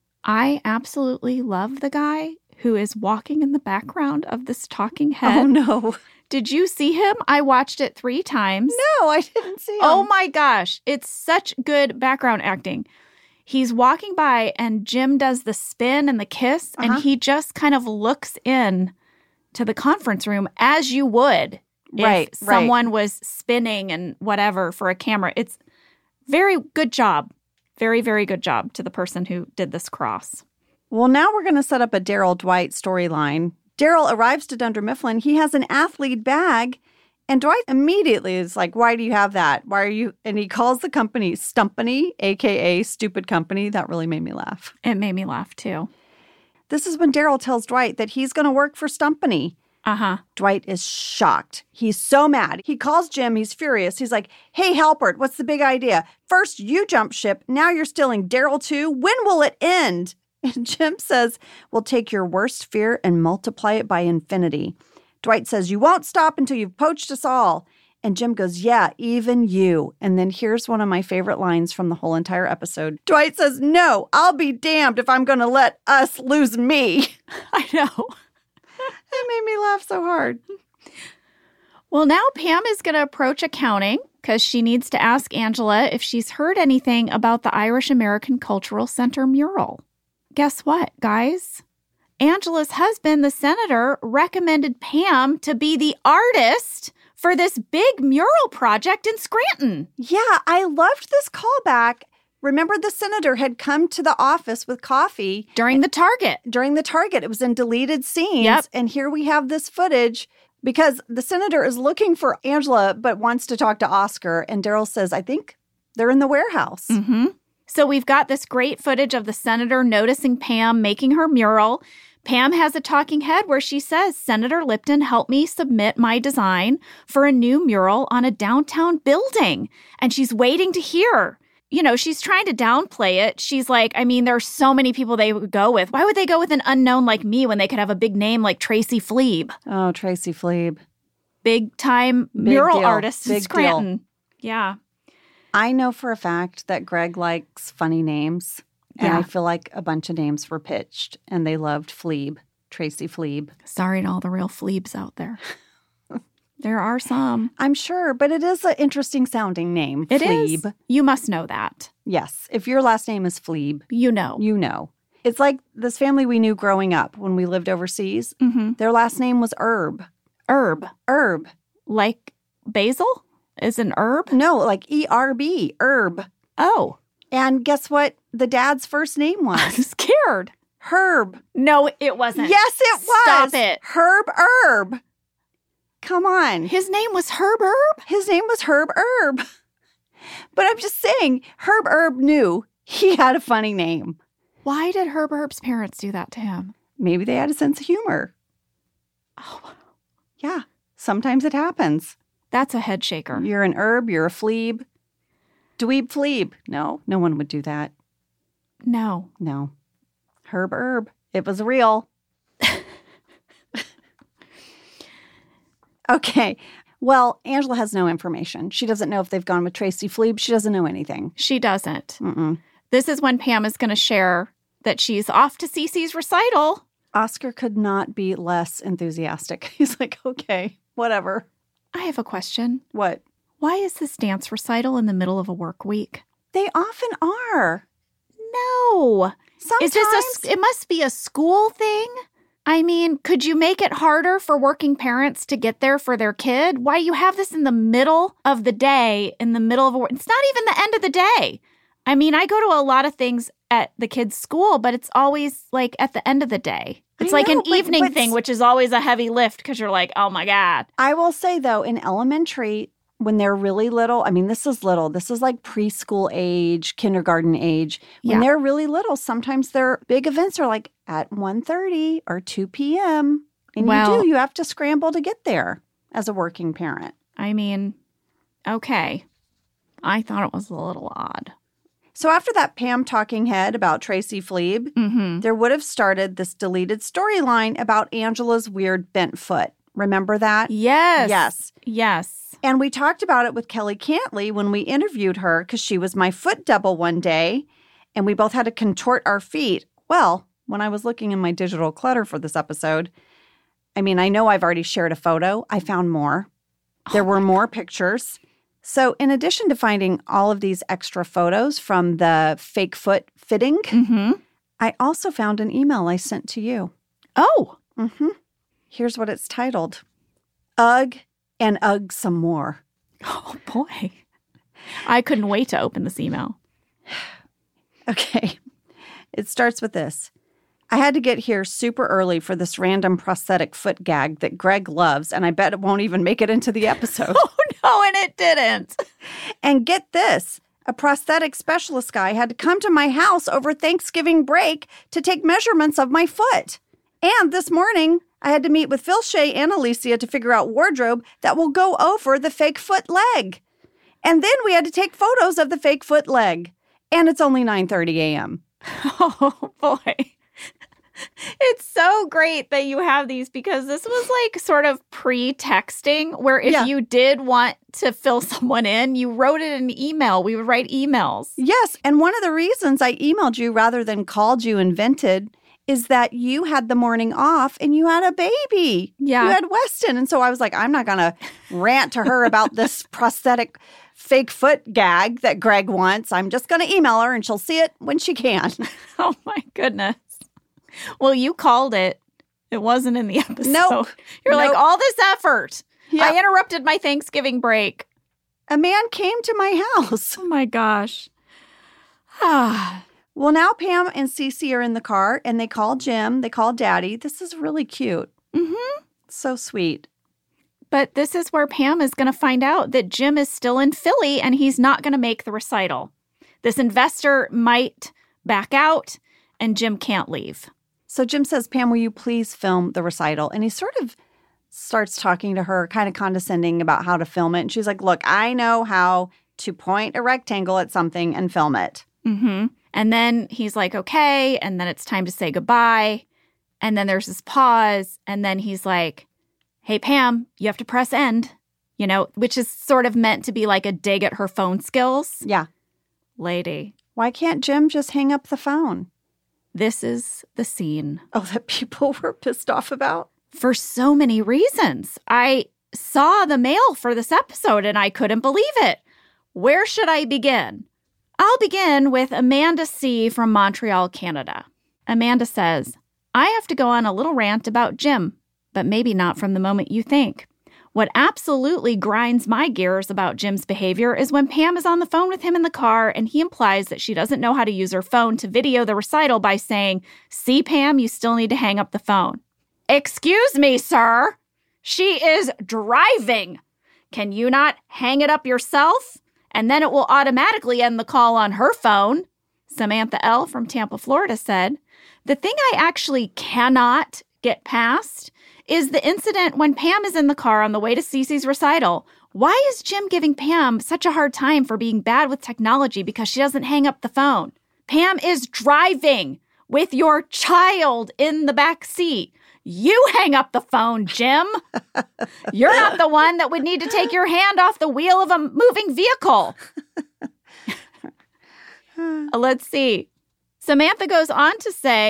I absolutely love the guy who is walking in the background of this talking head. Oh, no. Did you see him? I watched it 3 times. No, I didn't see him. Oh my gosh. It's such good background acting. He's walking by and Jim does the spin and the kiss, and he just kind of looks in to the conference room as you would if someone was spinning and whatever for a camera. It's very good job. Very, very good job to the person who did this cross. Well, now we're going to set up a Daryl Dwight storyline. Daryl arrives to Dunder Mifflin. He has an Athlead bag, and Dwight immediately is like, why do you have that? Why are you? And he calls the company Stumpany, a.k.a. Stupid Company. That really made me laugh. It made me laugh, too. This is when Daryl tells Dwight that he's going to work for Stumpany. Uh-huh. Dwight is shocked. He's so mad. He calls Jim. He's furious. He's like, hey, Halpert, what's the big idea? First, you jump ship. Now you're stealing Daryl, too. When will it end? And Jim says, we'll take your worst fear and multiply it by infinity. Dwight says, you won't stop until you've poached us all. And Jim goes, yeah, even you. And then here's one of my favorite lines from the whole entire episode. Dwight says, no, I'll be damned if I'm going to let us lose me. I know. It made me laugh so hard. Well, now Pam is going to approach accounting because she needs to ask Angela if she's heard anything about the Irish American Cultural Center mural. Guess what, guys? Angela's husband, the senator, recommended Pam to be the artist for this big mural project in Scranton. Yeah, I loved this callback. Remember, the senator had come to the office with coffee. During the Target. It was in deleted scenes. Yep. And here we have this footage because the senator is looking for Angela but wants to talk to Oscar. And Daryl says, I think they're in the warehouse. Mm-hmm. So we've got this great footage of the senator noticing Pam making her mural. Pam has a talking head where she says, Senator Lipton helped me submit my design for a new mural on a downtown building. And she's waiting to hear. You know, she's trying to downplay it. She's like, I mean, there's so many people they would go with. Why would they go with an unknown like me when they could have a big name like Tracy Fleeb? Oh, Tracy Fleeb. Big time mural deal. artist in Big Scranton. deal. Yeah. I know for a fact that Greg likes funny names. And Yeah. I feel like a bunch of names were pitched and they loved Fleeb, Tracy Fleeb. Sorry to all the real Fleebs out there. There are some. I'm sure, but it is an interesting sounding name. It Fleeb. is. You must know that. Yes. If your last name is Fleeb, You know. you know. It's like this family we knew growing up when we lived overseas. Mm-hmm. Their last name was Herb. Herb. Herb. Like basil is an herb? No, like E-R-B. Herb. Oh. And guess what the dad's first name I'm was? scared. Herb. No, it wasn't. Yes, it was. Stop it. Herb Herb. Come on. His name was Herb Herb? His name was Herb Herb. But I'm just saying, Herb Herb knew he had a funny name. Why did Herb Herb's parents do that to him? Maybe they had a sense of humor. Oh, Yeah, sometimes it happens. that's a head shaker. You're an herb, you're a Fleeb. Dweeb Fleeb. No, no one would do that. No. No. Herb Herb. It was real. Okay. Well, Angela has no information. She doesn't know if they've gone with Tracy Fleeb. She doesn't know anything. She doesn't. Mm-mm. This is when Pam is going to share that she's off to Cece's recital Oscar could not be less enthusiastic. He's like, okay, whatever. I have a question. What? Why is this dance recital in the middle of a work week? They often are. No. Sometimes. Is this it must be a school thing? I mean, could you make it harder for working parents to get there for their kid? Why you have this in the middle of the day, in the middle of a work? It's not even the end of the day. I mean, I go to a lot of things at the kids' school, but it's always like at the end of the day. It's like an evening thing, which is always a heavy lift because you're like, oh my God. I will say, though, in elementary, when they're really little, I mean, this is little. This is like preschool age, kindergarten age. When they're really little, sometimes their big events are like at 1:30 or 2 p.m. And you have to scramble to get there as a working parent. I mean, okay. I thought it was a little odd. So after that Pam talking head about Tracy Fleeb, there would have started this deleted storyline about Angela's weird bent foot. Remember that? Yes. Yes. Yes. And we talked about it with Kelly Cantley when we interviewed her because she was my foot double one day and we both had to contort our feet. Well, when I was looking in my digital clutter for this episode, I mean, I know I've already shared a photo. I found more. There were more pictures. So in addition to finding all of these extra photos from the fake foot fitting, I also found an email I sent to you. Oh. Here's what it's titled. Ugh and ugh some more. Oh, boy. I couldn't wait to open this email. Okay. It starts with this. I had to get here super early for this random prosthetic foot gag that Greg loves, and I bet it won't even make it into the episode. Oh, no, and it didn't. And get this. A prosthetic specialist guy had to come to my house over Thanksgiving break to take measurements of my foot. And this morning, I had to meet with Phil Shea and Alicia to figure out wardrobe that will go over the fake foot leg. And then we had to take photos of the fake foot leg. And it's only 9:30 a.m. Oh, boy. It's so great that you have these because this was like sort of pre-texting where if you did want to fill someone in, you wrote it in an email. We would write emails. Yes. And one of the reasons I emailed you rather than called you and vented is that you had the morning off and you had a baby. Yeah. You had Weston. And so I was like, I'm not going to rant to her about this prosthetic fake foot gag that Greg wants. I'm just going to email her and she'll see it when she can. Oh, my goodness. Well, you called it. It wasn't in the episode. Nope. You're like, all this effort. Yep. I interrupted my Thanksgiving break. A man came to my house. Oh, my gosh. Well, now Pam and Cece are in the car, and they call Jim. They call Daddy. This is really cute. So sweet. But this is where Pam is going to find out that Jim is still in Philly, and he's not going to make the recital. This investor might back out, and Jim can't leave. So Jim says, Pam, will you please film the recital? And he sort of starts talking to her, kind of condescending about how to film it. And she's like, look, I know how to point a rectangle at something and film it. And then he's like, okay. And then it's time to say goodbye. And then there's this pause. And then he's like, hey, Pam, you have to press end, you know, which is sort of meant to be like a dig at her phone skills. Yeah. Lady. Why can't Jim just hang up the phone? This is the scene. Oh, that people were pissed off about? For so many reasons. I saw the mail for this episode and I couldn't believe it. Where should I begin? I'll begin with Amanda C. from Montreal, Canada. Amanda says, I have to go on a little rant about Jim, but maybe not from the moment you think. What absolutely grinds my gears about Jim's behavior is when Pam is on the phone with him in the car and he implies that she doesn't know how to use her phone to video the recital by saying, see, Pam, you still need to hang up the phone. Excuse me, sir. She is driving. Can you not hang it up yourself? And then it will automatically end the call on her phone. Samantha L. from Tampa, Florida said, the thing I actually cannot get past is the incident when Pam is in the car on the way to Cece's recital. Why is Jim giving Pam such a hard time for being bad with technology because she doesn't hang up the phone? Pam is driving with your child in the back seat. You hang up the phone, Jim. You're not the one that would need to take your hand off the wheel of a moving vehicle. Let's see. Samantha goes on to say, who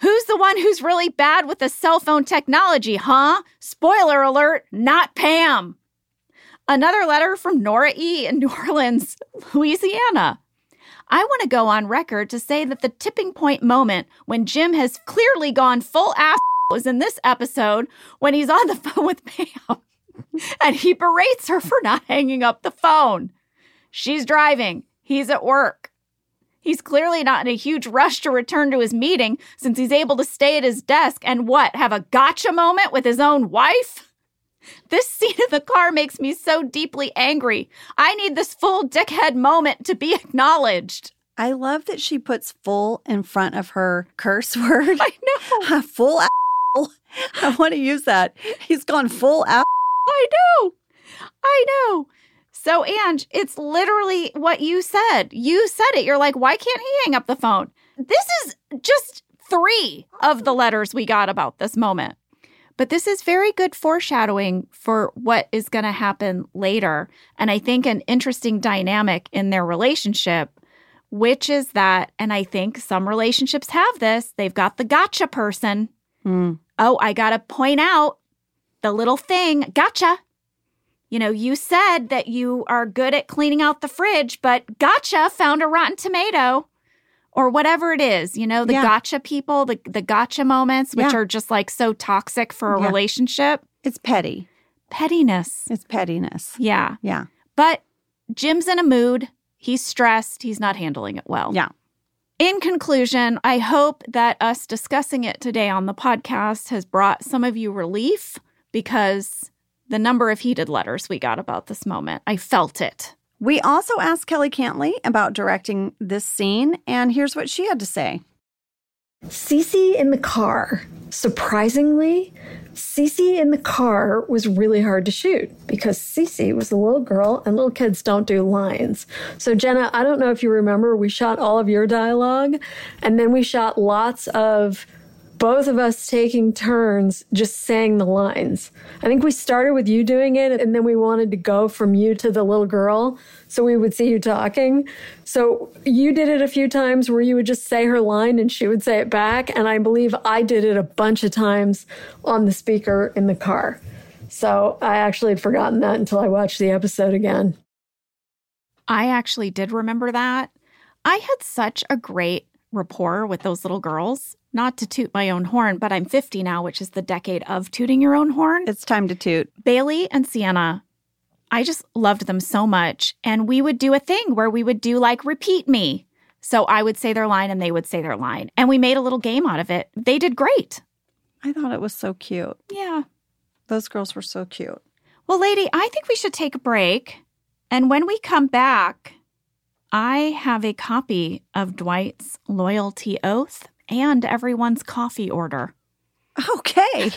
Who's the one who's really bad with the cell phone technology, huh? Spoiler alert, not Pam. Another letter from Nora E. in New Orleans, Louisiana. I want to go on record to say that the tipping point moment when Jim has clearly gone full ass is in this episode when he's on the phone with Pam and he berates her for not hanging up the phone. She's driving. He's at work. He's clearly not in a huge rush to return to his meeting since he's able to stay at his desk and have a gotcha moment with his own wife? This scene in the car makes me so deeply angry. I need this full dickhead moment to be acknowledged. I love that she puts full in front of her curse word. I know. Full asshole. I want to use that. He's gone full asshole. I know. So, Ange, it's literally what you said. You said it. You're like, why can't he hang up the phone? This is just 3 of the letters we got about this moment. But this is very good foreshadowing for what is going to happen later. And I think an interesting dynamic in their relationship, which is that, and I think some relationships have this, they've got the gotcha person. Oh, I got to point out the little thing, gotcha. You know, you said that you are good at cleaning out the fridge, but gotcha, found a rotten tomato. Or whatever it is, you know, the gotcha people, the gotcha moments, which are just like so toxic for a relationship. It's petty. Pettiness. It's pettiness. Yeah. Yeah. But Jim's in a mood. He's stressed. He's not handling it well. Yeah. In conclusion, I hope that us discussing it today on the podcast has brought some of you relief because the number of heated letters we got about this moment, I felt it. We also asked Kelly Cantley about directing this scene, and here's what she had to say. Cece in the car. Surprisingly, Cece in the car was really hard to shoot because Cece was a little girl and little kids don't do lines. So Jenna, I don't know if you remember, we shot all of your dialogue and then we shot lots of both of us taking turns just saying the lines. I think we started with you doing it and then we wanted to go from you to the little girl so we would see you talking. So you did it a few times where you would just say her line and she would say it back. And I believe I did it a bunch of times on the speaker in the car. So I actually had forgotten that until I watched the episode again. I actually did remember that. I had such a great rapport with those little girls. Not to toot my own horn, but I'm 50 now, which is the decade of tooting your own horn. It's time to toot. Bailey and Sienna, I just loved them so much. And we would do a thing where we would do like repeat me. So I would say their line and they would say their line. And we made a little game out of it. They did great. I thought it was so cute. Yeah. Those girls were so cute. Well, lady, I think we should take a break. And when we come back, I have a copy of Dwight's Loyalty Oath and everyone's coffee order. Okay.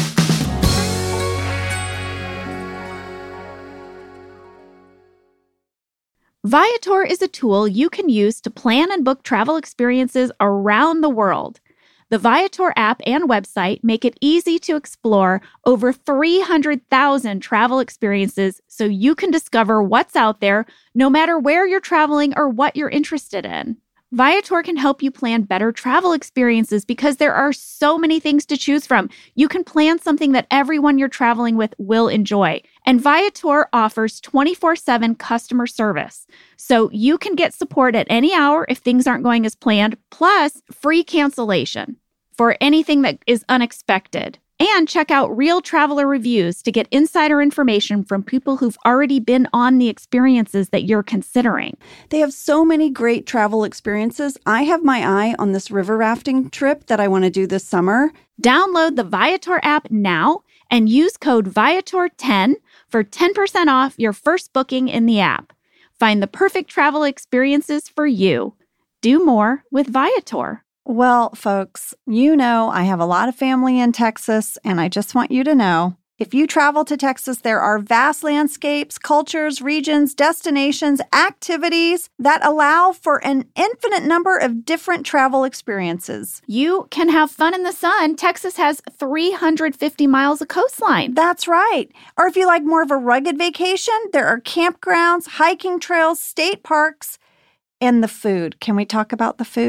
Viator is a tool you can use to plan and book travel experiences around the world. The Viator app and website make it easy to explore over 300,000 travel experiences so you can discover what's out there no matter where you're traveling or what you're interested in. Viator can help you plan better travel experiences because there are so many things to choose from. You can plan something that everyone you're traveling with will enjoy. And Viator offers 24/7 customer service. So you can get support at any hour if things aren't going as planned, plus free cancellation for anything that is unexpected. And check out real traveler reviews to get insider information from people who've already been on the experiences that you're considering. They have so many great travel experiences. I have my eye on this river rafting trip that I want to do this summer. Download the Viator app now and use code Viator10 for 10% off your first booking in the app. Find the perfect travel experiences for you. Do more with Viator. Well, folks, you know I have a lot of family in Texas, and I just want you to know, if you travel to Texas, there are vast landscapes, cultures, regions, destinations, activities that allow for an infinite number of different travel experiences. You can have fun in the sun. Texas has 350 miles of coastline. That's right. Or if you like more of a rugged vacation, there are campgrounds, hiking trails, state parks, and the food. Can we talk about the food?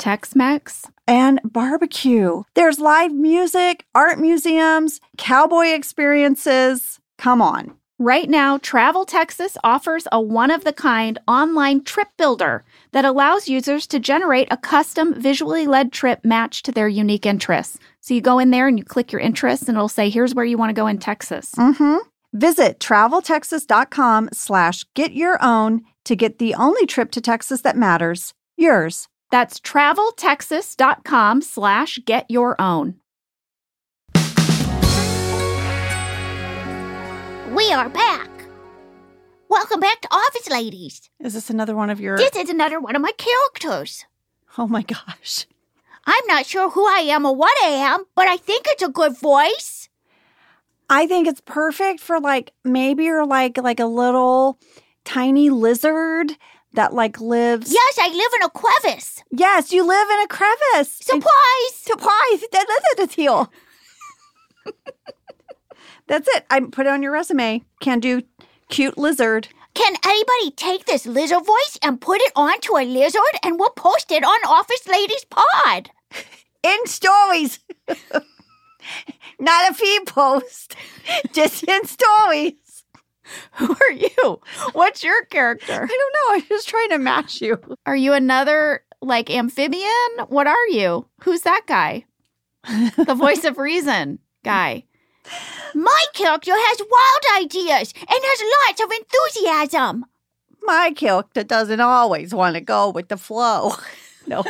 Tex-Mex. And barbecue. There's live music, art museums, cowboy experiences. Come on. Right now, Travel Texas offers a one-of-the-kind online trip builder that allows users to generate a custom visually led trip matched to their unique interests. So you go in there and you click your interests and it'll say, here's where you want to go in Texas. Visit traveltexas.com/getyourown to get the only trip to Texas that matters, yours. That's traveltexas.com/getyourown. We are back. Welcome back to Office Ladies. Is this another one of your... This is another one of my characters. Oh my gosh. I'm not sure who I am or what I am, but I think it's a good voice. I think it's perfect for maybe you're like a little tiny lizard that lives... Yes, I live in a crevice. Yes, you live in a crevice. Surprise! Surprise! That's it. That's it. I put it on your resume. Can do cute lizard. Can anybody take this lizard voice and put it onto a lizard and we'll post it on Office Ladies Pod? In stories. Not a feed post. Just in stories. Who are you? What's your character? I don't know. I'm just trying to match you. Are you another, amphibian? What are you? Who's that guy? The voice of reason guy. My character has wild ideas and has lots of enthusiasm. My character doesn't always want to go with the flow. No.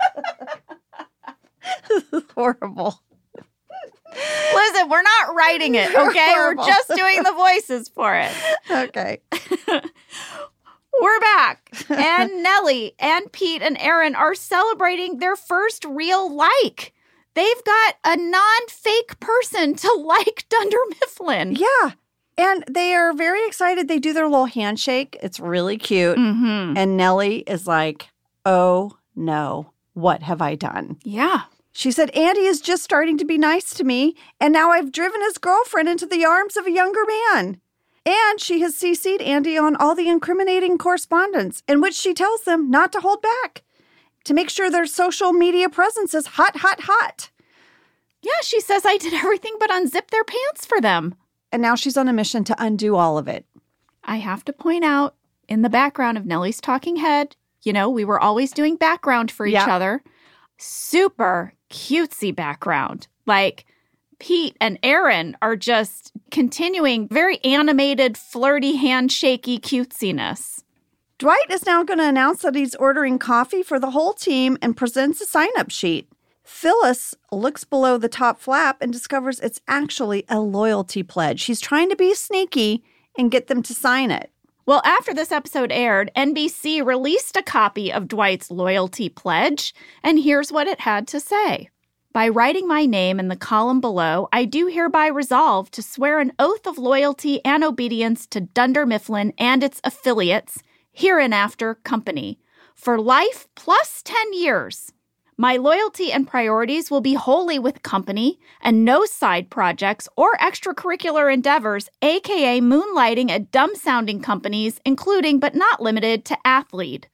This is horrible. Listen, we're not writing it, okay? We're just doing the voices for it. Okay. We're back. And Nellie and Pete and Aaron are celebrating their first real like. They've got a non-fake person to like Dunder Mifflin. Yeah. And they are very excited. They do their little handshake. It's really cute. Mm-hmm. And Nellie is like, oh, no. What have I done? Yeah. She said, Andy is just starting to be nice to me, and now I've driven his girlfriend into the arms of a younger man. And she has CC'd Andy on all the incriminating correspondence in which she tells them not to hold back, to make sure their social media presence is hot, hot, hot. Yeah, she says I did everything but unzip their pants for them. And now she's on a mission to undo all of it. I have to point out, in the background of Nellie's talking head, we were always doing background for each other. Super cutesy background. Pete and Aaron are just continuing very animated, flirty, handshaky cutesiness. Dwight is now going to announce that he's ordering coffee for the whole team and presents a sign-up sheet. Phyllis looks below the top flap and discovers it's actually a loyalty pledge. She's trying to be sneaky and get them to sign it. Well, after this episode aired, NBC released a copy of Dwight's loyalty pledge, and here's what it had to say. By writing my name in the column below, I do hereby resolve to swear an oath of loyalty and obedience to Dunder Mifflin and its affiliates, hereinafter company, for life plus 10 years. My loyalty and priorities will be wholly with company and no side projects or extracurricular endeavors, aka moonlighting at dumb-sounding companies, including but not limited to Athlete.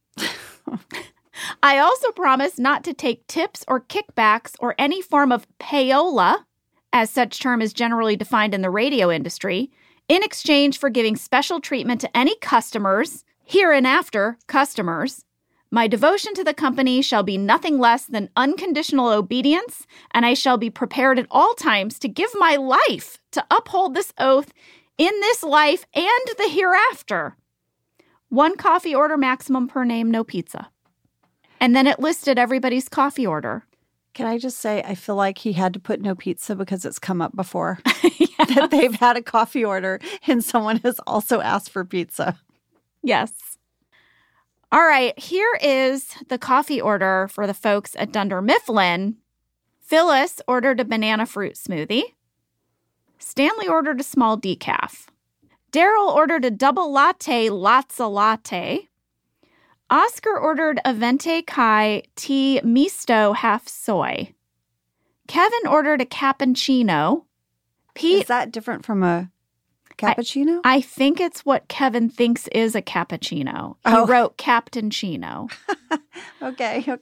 I also promise not to take tips or kickbacks or any form of payola, as such term is generally defined in the radio industry, in exchange for giving special treatment to any customers, hereinafter customers. My devotion to the company shall be nothing less than unconditional obedience, and I shall be prepared at all times to give my life to uphold this oath in this life and the hereafter. 1 coffee order maximum per name, no pizza. And then it listed everybody's coffee order. Can I just say, I feel like he had to put no pizza because it's come up before that they've had a coffee order and someone has also asked for pizza. Yes. All right, here is the coffee order for the folks at Dunder Mifflin. Phyllis ordered a banana fruit smoothie. Stanley ordered a small decaf. Daryl ordered a double latte, latza latte. Oscar ordered a Venti Kai tea misto half soy. Kevin ordered a cappuccino. Pete, is that different from a cappuccino? I think it's what Kevin thinks is a cappuccino. He wrote Captain Chino. Okay.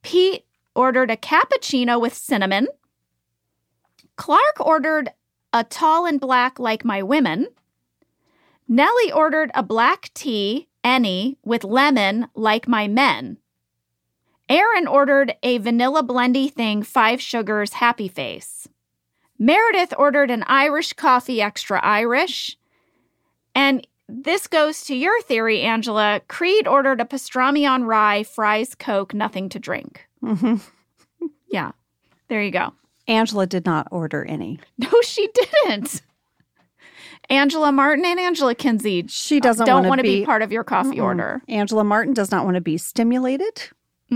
Pete ordered a cappuccino with cinnamon. Clark ordered a tall and black like my women. Nellie ordered a black tea, any, with lemon like my men. Aaron ordered a vanilla blendy thing, 5 sugars, happy face. Meredith ordered an Irish coffee, extra Irish. And this goes to your theory, Angela. Creed ordered a pastrami on rye, fries, Coke, nothing to drink. Mm-hmm. Yeah, there you go. Angela did not order any. No, she didn't. Angela Martin and Angela Kinsey She doesn't don't want to be part of your coffee order. Angela Martin does not want to be stimulated.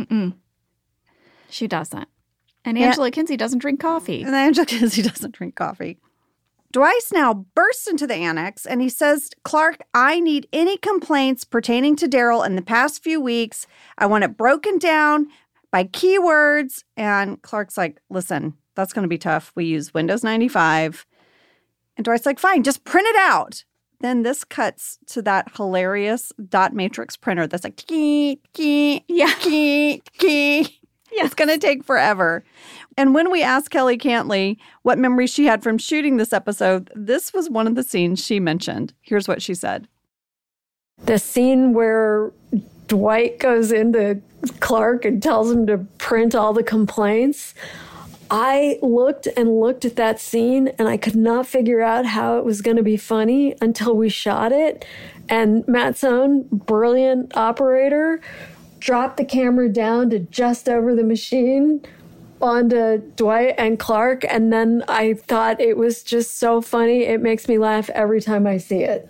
She doesn't. And Angela Kinsey doesn't drink coffee. And Angela Kinsey doesn't drink coffee. Dwight now bursts into the annex and he says, Clark, I need any complaints pertaining to Daryl in the past few weeks. I want it broken down by keywords. And Clark's like, listen, that's going to be tough. We use Windows 95. And Dwight's like, fine, just print it out. Then this cuts to that hilarious dot matrix printer that's like, key, key, Yeah. key, key. Yeah. It's going to take forever. And when we asked Kelly Cantley what memories she had from shooting this episode, this was one of the scenes she mentioned. Here's what she said. The scene where Dwight goes into Clark and tells him to print all the complaints. I looked and looked at that scene and I could not figure out how it was going to be funny until we shot it. And Matt Sohn, brilliant operator, dropped the camera down to just over the machine onto Dwight and Clark. And then I thought it was just so funny. It makes me laugh every time I see it.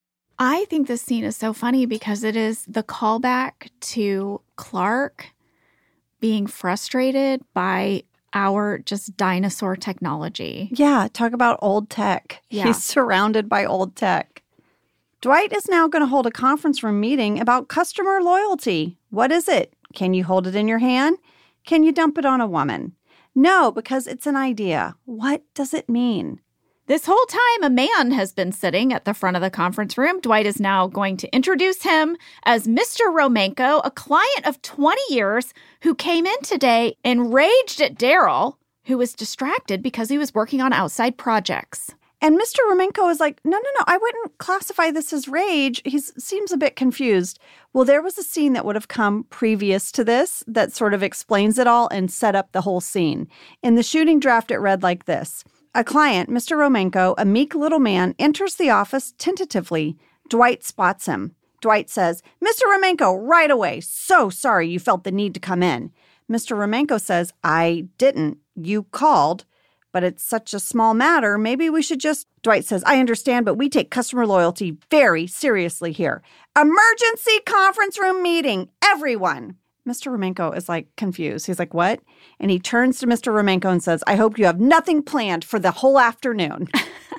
I think this scene is so funny because it is the callback to Clark being frustrated by our just dinosaur technology. Yeah, talk about old tech. Yeah. He's surrounded by old tech. Dwight is now going to hold a conference room meeting about customer loyalty. What is it? Can you hold it in your hand? Can you dump it on a woman? No, because it's an idea. What does it mean? This whole time, a man has been sitting at the front of the conference room. Dwight is now going to introduce him as Mr. Romanko, a client of 20 years who came in today enraged at Daryl, who was distracted because he was working on outside projects. And Mr. Romanko is like, no, I wouldn't classify this as rage. He seems a bit confused. Well, there was a scene that would have come previous to this that sort of explains it all and set up the whole scene. In the shooting draft, it read like this. A client, Mr. Romanko, a meek little man, enters the office tentatively. Dwight spots him. Dwight says, Mr. Romanko, right away. So sorry you felt the need to come in. Mr. Romanko says, I didn't. You called. But it's such a small matter. Maybe we should just... Dwight says, I understand, but we take customer loyalty very seriously here. Emergency conference room meeting. Everyone. Mr. Romanko is like confused. He's like, what? And he turns to Mr. Romanko and says, I hope you have nothing planned for the whole afternoon.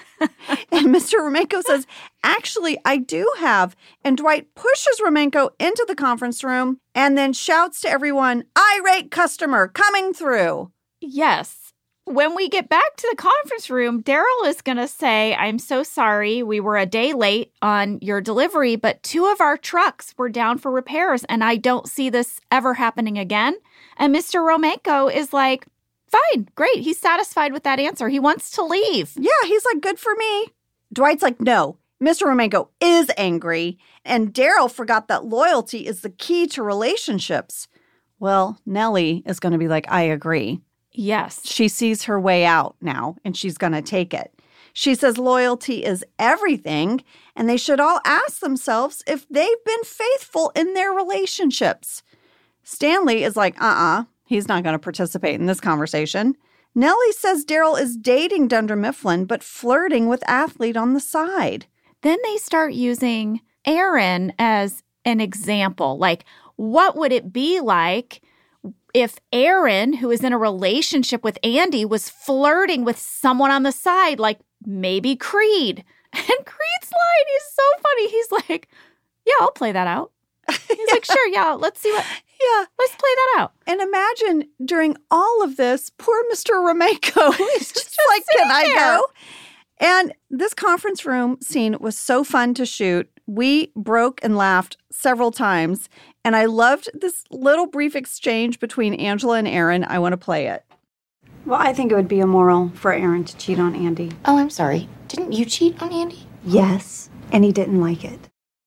And Mr. Romanko says, actually, I do have. And Dwight pushes Romanko into the conference room and then shouts to everyone, irate customer coming through. Yes. When we get back to the conference room, Daryl is going to say, I'm so sorry. We were a day late on your delivery, but 2 of our trucks were down for repairs, and I don't see this ever happening again. And Mr. Romanko is like, fine, great. He's satisfied with that answer. He wants to leave. Yeah, he's like, good for me. Dwight's like, no, Mr. Romanko is angry. And Daryl forgot that loyalty is the key to relationships. Well, Nellie is going to be like, I agree. Yes. She sees her way out now, and she's going to take it. She says loyalty is everything, and they should all ask themselves if they've been faithful in their relationships. Stanley is like, he's not going to participate in this conversation. Nellie says Daryl is dating Dunder Mifflin, but flirting with Athlete on the side. Then they start using Aaron as an example. Like, what would it be like if Aaron, who is in a relationship with Andy, was flirting with someone on the side, like maybe Creed? And Creed's line is so funny. He's like, yeah, I'll play that out. He's like, sure, yeah, let's see what. Yeah. Let's play that out. And imagine during all of this, poor Mr. Romanko is just like, can I go? And this conference room scene was so fun to shoot. We broke and laughed several times. And I loved this little brief exchange between Angela and Aaron. I want to play it. Well, I think it would be immoral for Aaron to cheat on Andy. Oh, I'm sorry. Didn't you cheat on Andy? Yes, and he didn't like it.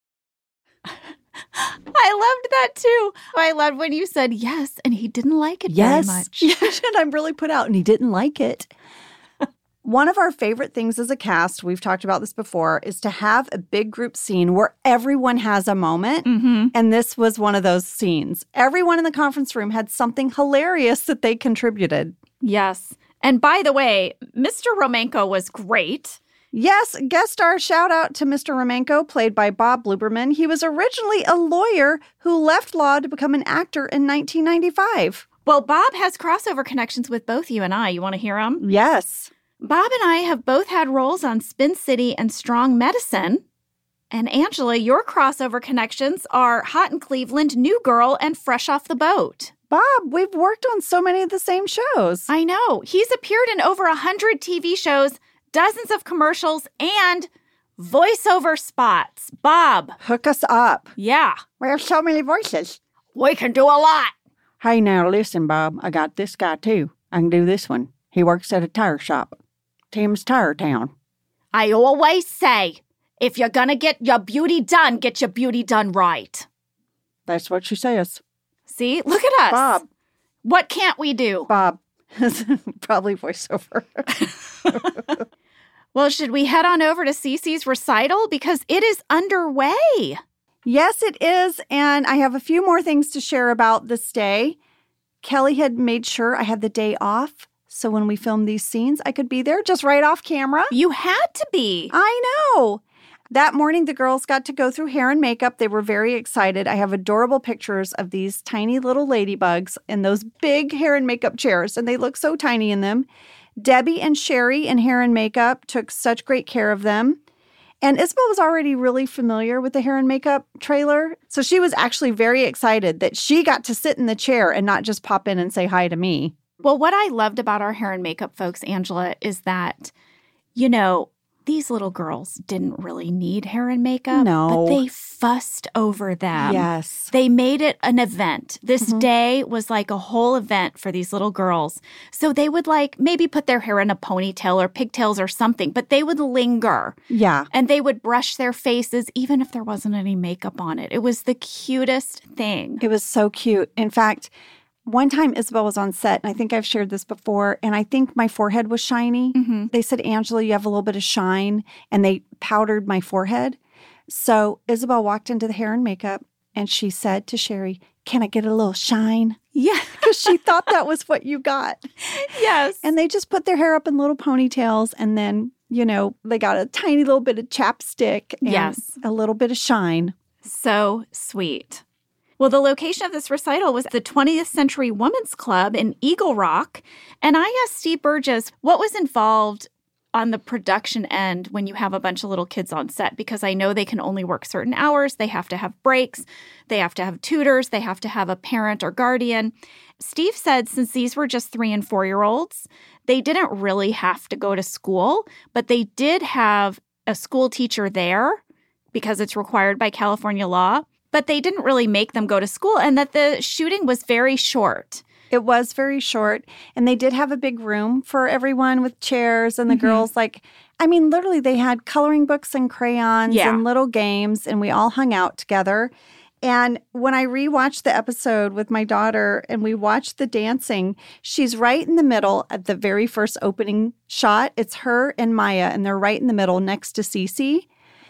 I loved that too. I loved when you said yes, and he didn't like it very much. Yes, and I'm really put out, and he didn't like it. One of our favorite things as a cast, we've talked about this before, is to have a big group scene where everyone has a moment. Mm-hmm. And this was one of those scenes. Everyone in the conference room had something hilarious that they contributed. Yes. And by the way, Mr. Romanko was great. Yes, guest star shout out to Mr. Romanko, played by Bob Bluberman. He was originally a lawyer who left law to become an actor in 1995. Well, Bob has crossover connections with both you and I. You want to hear them? Yes. Bob and I have both had roles on Spin City and Strong Medicine. And Angela, your crossover connections are Hot in Cleveland, New Girl, and Fresh Off the Boat. Bob, we've worked on so many of the same shows. I know. He's appeared in over 100 TV shows, dozens of commercials, and voiceover spots. Bob. Hook us up. Yeah. We have so many voices. We can do a lot. Hey, now listen, Bob. I got this guy, too. I can do this one. He works at a tire shop. Tim's Tire Town. I always say, if you're going to get your beauty done right. That's what she says. See? Look at us. Bob. What can't we do? Bob. Probably voiceover. Well, should we head on over to Cece's recital? Because it is underway. Yes, it is. And I have a few more things to share about this day. Kelly had made sure I had the day off. So when we filmed these scenes, I could be there just right off camera. You had to be. I know. That morning, the girls got to go through hair and makeup. They were very excited. I have adorable pictures of these tiny little ladybugs in those big hair and makeup chairs, and they look so tiny in them. Debbie and Sherry in hair and makeup took such great care of them. And Isabel was already really familiar with the hair and makeup trailer. So she was actually very excited that she got to sit in the chair and not just pop in and say hi to me. Well, what I loved about our hair and makeup folks, Angela, is that, these little girls didn't really need hair and makeup. No. But they fussed over them. Yes. They made it an event. This day was like a whole event for these little girls. So they would maybe put their hair in a ponytail or pigtails or something, but they would linger. Yeah. And they would brush their faces even if there wasn't any makeup on it. It was the cutest thing. It was so cute. In fact, one time Isabel was on set, and I think I've shared this before, and I think my forehead was shiny. Mm-hmm. They said, Angela, you have a little bit of shine, and they powdered my forehead. So Isabel walked into the hair and makeup, and she said to Sherry, can I get a little shine? Yeah. Because she thought that was what you got. Yes. And they just put their hair up in little ponytails, and then, they got a tiny little bit of chapstick and Yes. a little bit of shine. So sweet. Well, the location of this recital was the 20th Century Women's Club in Eagle Rock. And I asked Steve Burgess what was involved on the production end when you have a bunch of little kids on set, because I know they can only work certain hours. They have to have breaks. They have to have tutors. They have to have a parent or guardian. Steve said since these were just 3- and 4-year-olds, they didn't really have to go to school, but they did have a school teacher there because it's required by California law. But they didn't really make them go to school, and that the shooting was very short. It was very short, and they did have a big room for everyone with chairs, and the girls, literally they had coloring books and crayons and little games, and we all hung out together. And when I rewatched the episode with my daughter and we watched the dancing, she's right in the middle at the very first opening shot. It's her and Maya, and they're right in the middle next to Cece.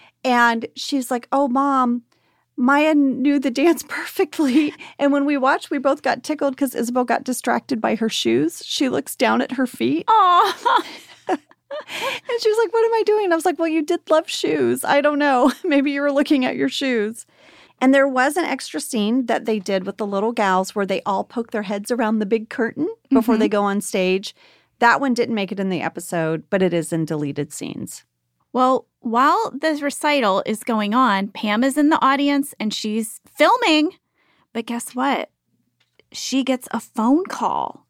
And she's like, oh, Mom, Maya knew the dance perfectly. And when we watched, we both got tickled because Isabel got distracted by her shoes. She looks down at her feet. Aww. And she was like, what am I doing? I was like, well, you did love shoes. I don't know. Maybe you were looking at your shoes. And there was an extra scene that they did with the little gals where they all poke their heads around the big curtain before they go on stage. That one didn't make it in the episode, but it is in deleted scenes. Well, while this recital is going on, Pam is in the audience and she's filming. But guess what? She gets a phone call.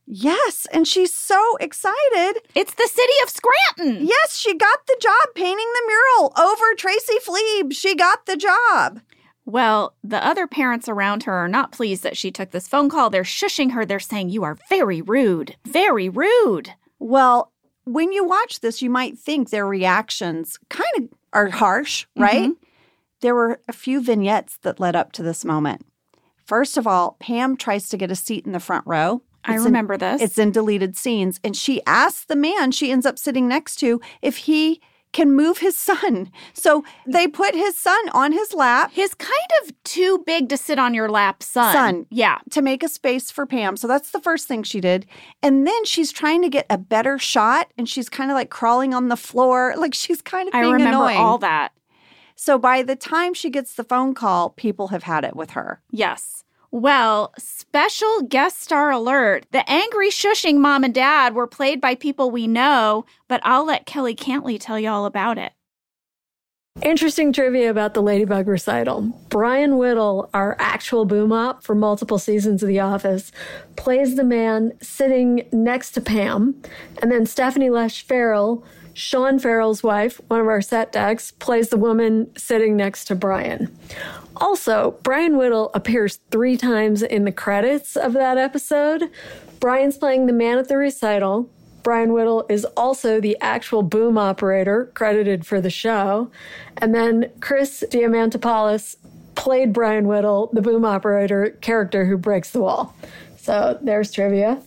Yes, and she's so excited. It's the city of Scranton. Yes, she got the job painting the mural over Tracy Fleeb. She got the job. Well, the other parents around her are not pleased that she took this phone call. They're shushing her. They're saying, "You are very rude, very rude." Well, when you watch this, you might think their reactions kind of are harsh, right? There were a few vignettes that led up to this moment. First of all, Pam tries to get a seat in the front row. I remember this. It's in deleted scenes. And she asks the man she ends up sitting next to if he can move his son. So they put his son on his lap. His kind of too big to sit on your lap son. Yeah. To make a space for Pam. So that's the first thing she did. And then she's trying to get a better shot, and she's kind of like crawling on the floor. Like she's kind of being annoying. I remember all that. So by the time she gets the phone call, people have had it with her. Yes. Well, special guest star alert. The angry shushing mom and dad were played by people we know, but I'll let Kelly Cantley tell you all about it. Interesting trivia about the Ladybug recital. Brian Whittle, our actual boom op for multiple seasons of The Office, plays the man sitting next to Pam. And then Stephanie Lesh Farrell, Sean Farrell's wife, one of our set decks, plays the woman sitting next to Brian. Also, Brian Whittle appears 3 times in the credits of that episode. Brian's playing the man at the recital. Brian Whittle is also the actual boom operator credited for the show. And then Chris Diamantopoulos played Brian Whittle, the boom operator character who breaks the wall. So there's trivia.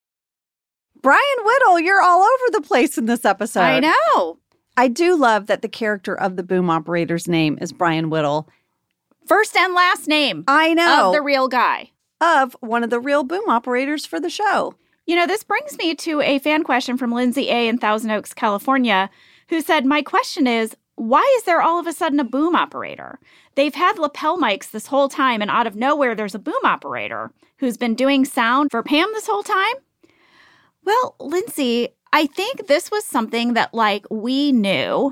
Brian Whittle, you're all over the place in this episode. I know. I do love that the character of the boom operator's name is Brian Whittle. First and last name. I know. Of the real guy. Of one of the real boom operators for the show. You know, this brings me to a fan question from Lindsay A. in Thousand Oaks, California, who said, "My question is, why is there all of a sudden a boom operator? They've had lapel mics this whole time, and out of nowhere, there's a boom operator who's been doing sound for Pam this whole time?" Well, Lindsay, I think this was something that, we knew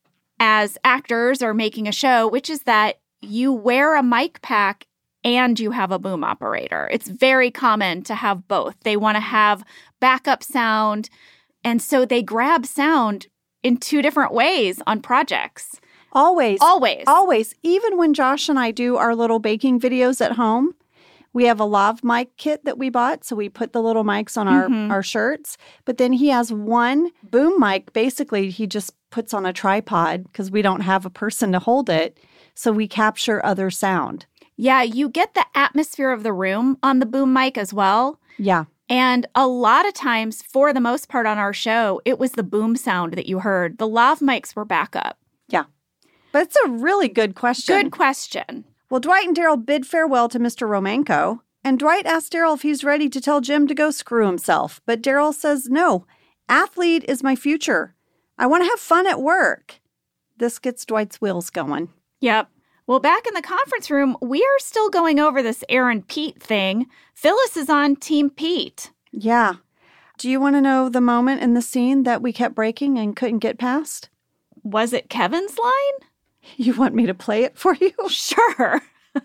as actors or making a show, which is that you wear a mic pack and you have a boom operator. It's very common to have both. They want to have backup sound, and so they grab sound in 2 different ways on projects. Always. Always. Even when Josh and I do our little baking videos at home, we have a lav mic kit that we bought, so we put the little mics on our shirts. But then he has one boom mic. Basically, he just puts on a tripod because we don't have a person to hold it, so we capture other sound. Yeah, you get the atmosphere of the room on the boom mic as well. Yeah. And a lot of times, for the most part on our show, it was the boom sound that you heard. The lav mics were backup. Yeah. But it's a really good question. Good question. Well, Dwight and Daryl bid farewell to Mr. Romanko, and Dwight asked Daryl if he's ready to tell Jim to go screw himself. But Daryl says, "No, athlete is my future. I want to have fun at work." This gets Dwight's wheels going. Yep. Well, back in the conference room, we are still going over this Aaron Pete thing. Phyllis is on Team Pete. Yeah. Do you want to know the moment in the scene that we kept breaking and couldn't get past? Was it Kevin's line? You want me to play it for you? Sure.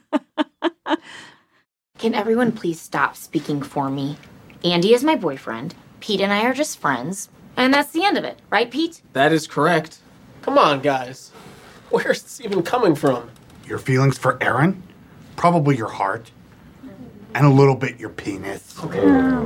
Can everyone please stop speaking for me? Andy is my boyfriend. Pete and I are just friends. And that's the end of it. Right, Pete? That is correct. Come on, guys. Where's this even coming from? Your feelings for Aaron? Probably your heart. And a little bit your penis. Okay.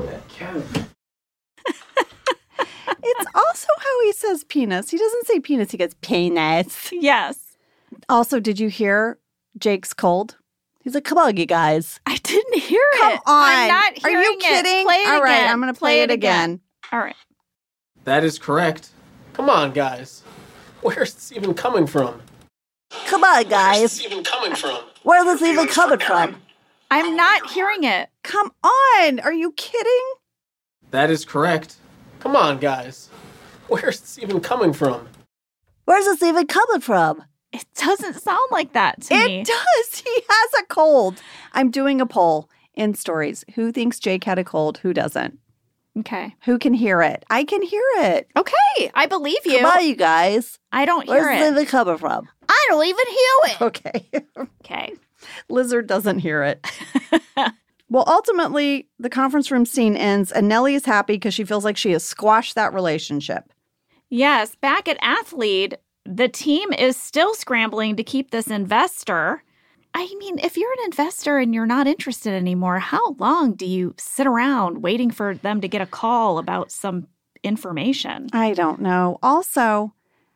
It's also how he says penis. He doesn't say penis, he goes penis. Yes. Also, did you hear Jake's cold? He's like, "Come on, you guys." I didn't hear it. Come on. I'm not hearing Are you kidding? it. Play it All again. right, I'm going to play it again. All right. That is correct. Come on, guys. Where's this even coming from? Come on, Where's guys. this even coming from? Where's this even coming from? I'm not hearing it. Come on. Are you kidding? That is correct. Come on, guys. Where's this even coming from? Where's this even coming from? It doesn't sound like that to me. It does. He has a cold. I'm doing a poll in stories. Who thinks Jake had a cold? Who doesn't? Okay. Who can hear it? I can hear it. Okay. I believe you. Come on, you guys. I don't hear Where's it. this even coming from? I don't even hear it. Okay. Okay. Lizard doesn't hear it. Well, ultimately, the conference room scene ends, and Nellie is happy because she feels like she has squashed that relationship. Yes, back at Athlete, the team is still scrambling to keep this investor. I mean, if you're an investor and you're not interested anymore, how long do you sit around waiting for them to get a call about some information? I don't know. Also,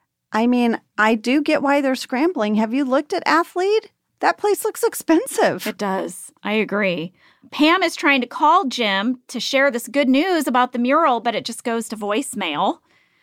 I mean, I do get why they're scrambling. Have you looked at Athlete? That place looks expensive. It does. I agree. Pam is trying to call Jim to share this good news about the mural, but it just goes to voicemail.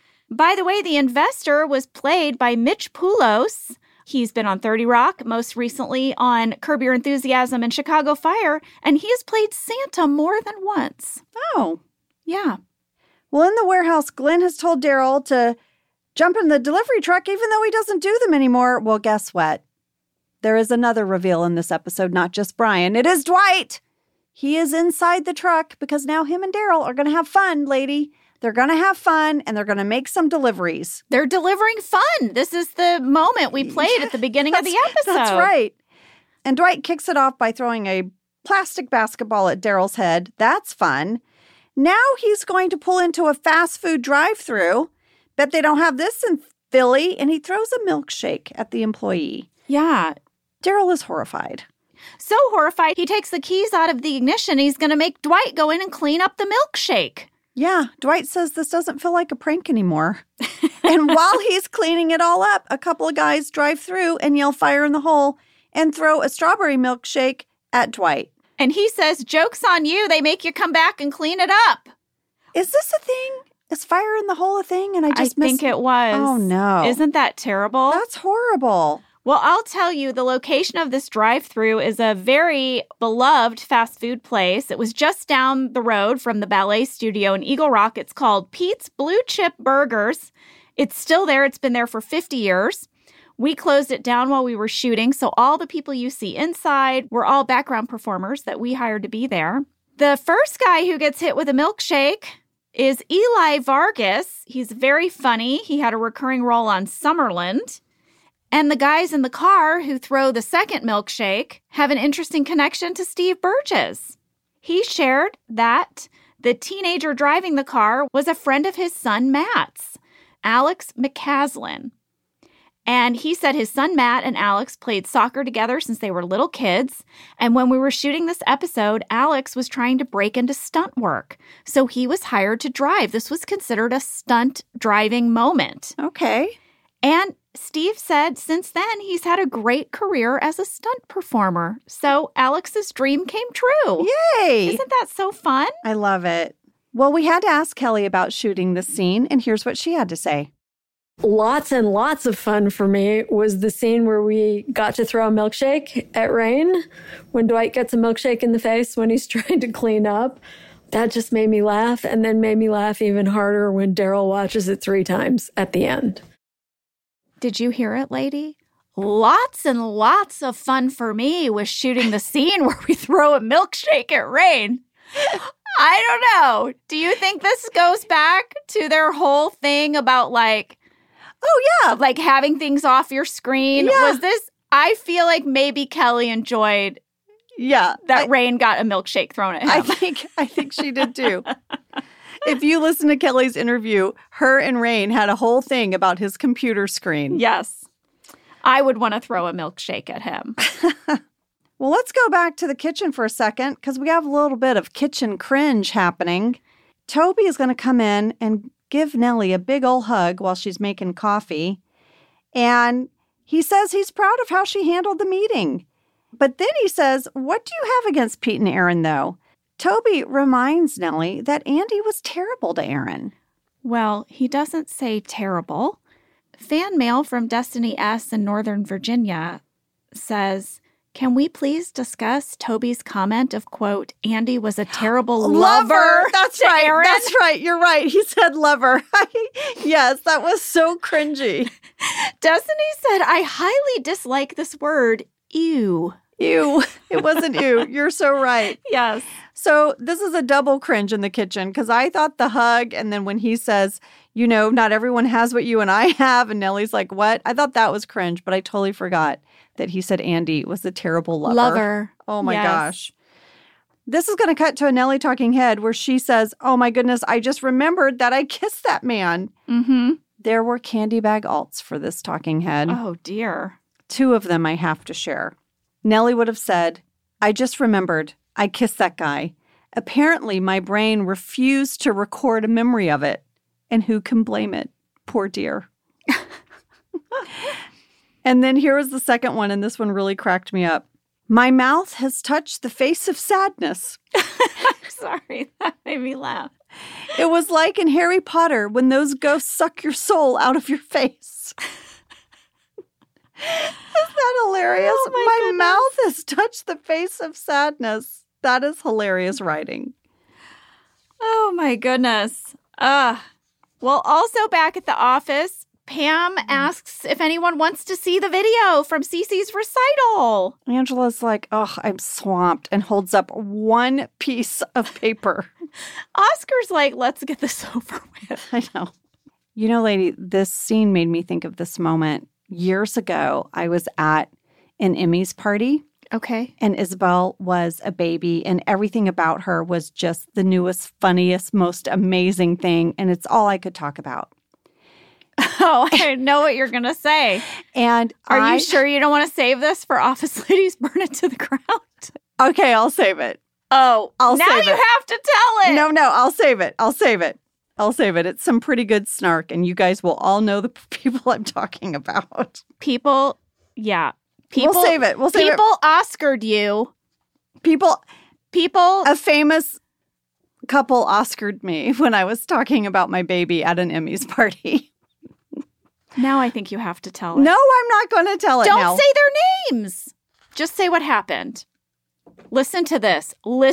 By the way, the investor was played by Mitch Poulos. He's been on 30 Rock, most recently on Curb Your Enthusiasm and Chicago Fire, and he has played Santa more than once. Oh. Yeah. Well, in the warehouse, Glenn has told Daryl to jump in the delivery truck even though he doesn't do them anymore. Well, guess what? There is another reveal in this episode, not just Brian. It is Dwight. He is inside the truck because now him and Daryl are going to have fun, lady. They're going to have fun, and they're going to make some deliveries. They're delivering fun. This is the moment we played at the beginning of the episode. That's right. And Dwight kicks it off by throwing a plastic basketball at Daryl's head. That's fun. Now he's going to pull into a fast food drive-thru. Bet they don't have this in Philly. And he throws a milkshake at the employee. Yeah. Daryl is horrified. So horrified, he takes the keys out of the ignition. He's going to make Dwight go in and clean up the milkshake. Yeah, Dwight says this doesn't feel like a prank anymore. And while he's cleaning it all up, a couple of guys drive through and yell fire in the hole and throw a strawberry milkshake at Dwight. And he says, joke's on you. They make you come back and clean it up. Is this a thing? Is fire in the hole a thing? And I think it was. Oh, no. Isn't that terrible? That's horrible. Well, I'll tell you, the location of this drive-thru is a very beloved fast food place. It was just down the road from the ballet studio in Eagle Rock. It's called Pete's Blue Chip Burgers. It's still there. It's been there for 50 years. We closed it down while we were shooting, so all the people you see inside were all background performers that we hired to be there. The first guy who gets hit with a milkshake is Eli Vargas. He's very funny. He had a recurring role on Summerland. And the guys in the car who throw the second milkshake have an interesting connection to Steve Burgess. He shared that the teenager driving the car was a friend of his son Matt's, Alex McCaslin. And he said his son Matt and Alex played soccer together since they were little kids. And when we were shooting this episode, Alex was trying to break into stunt work. So he was hired to drive. This was considered a stunt driving moment. Okay. And Steve said since then he's had a great career as a stunt performer. So Alex's dream came true. Yay! Isn't that so fun? I love it. Well, we had to ask Kelly about shooting this scene, and here's what she had to say. Lots and lots of fun for me was the scene where we got to throw a milkshake at Rain, when Dwight gets a milkshake in the face when he's trying to clean up. That just made me laugh, and then made me laugh even harder when Daryl watches it 3 times at the end. Did you hear it, lady? Lots and lots of fun for me was shooting the scene where we throw a milkshake at Rain. I don't know. Do you think this goes back to their whole thing about oh, yeah, like having things off your screen? Yeah. Was this, I feel like maybe Kelly enjoyed that Rain got a milkshake thrown at him. I think she did too. If you listen to Kelly's interview, her and Rain had a whole thing about his computer screen. Yes. I would want to throw a milkshake at him. Well, let's go back to the kitchen for a second because we have a little bit of kitchen cringe happening. Toby is going to come in and give Nellie a big old hug while she's making coffee. And he says he's proud of how she handled the meeting. But then he says, what do you have against Pete and Aaron, though? Toby reminds Nellie that Andy was terrible to Aaron. Well, he doesn't say terrible. Fan mail from Destiny S. in Northern Virginia says, can we please discuss Toby's comment of, quote, Andy was a terrible lover? That's right. Aaron? That's right. You're right. He said lover. Yes, that was so cringy. Destiny said, I highly dislike this word, ew. Ew. It wasn't ew. You're so right. Yes. So this is a double cringe in the kitchen because I thought the hug and then when he says, you know, not everyone has what you and I have. And Nellie's like, what? I thought that was cringe, but I totally forgot that he said Andy was a terrible lover. Lover. Oh my gosh. This is going to cut to a Nellie talking head where she says, oh my goodness, I just remembered that I kissed that man. Mm-hmm. There were candy bag alts for this talking head. Oh, dear. 2 of them I have to share. Nellie would have said, I just remembered I kissed that guy. Apparently, my brain refused to record a memory of it. And who can blame it? Poor dear. And then here was the second one, and this one really cracked me up. My mouth has touched the face of sadness. Sorry, that made me laugh. It was like in Harry Potter when those ghosts suck your soul out of your face. Isn't that hilarious? Oh my mouth has touched the face of sadness. That is hilarious writing. Oh, my goodness. Well, also back at the office, Pam asks if anyone wants to see the video from Cece's recital. Angela's like, oh, I'm swamped, and holds up one piece of paper. Oscar's like, let's get this over with. I know. You know, lady, this scene made me think of this moment. Years ago, I was at an Emmys party. Okay. And Isabel was a baby, and everything about her was just the newest, funniest, most amazing thing. And it's all I could talk about. Oh, I know what you're going to say. And Are you sure you don't want to save this for Office Ladies Burn It to the Ground? Okay, I'll save it. Oh, I'll now save you it. have to tell it. No, I'll save it. I'll save it. It's some pretty good snark, and you guys will all know the people I'm talking about. People, yeah. We'll save it. People Oscared you. People. A famous couple Oscared me when I was talking about my baby at an Emmys party. Now I think you have to tell it. No, I'm not going to tell it now. Don't say their names. Just say what happened. Listen to this.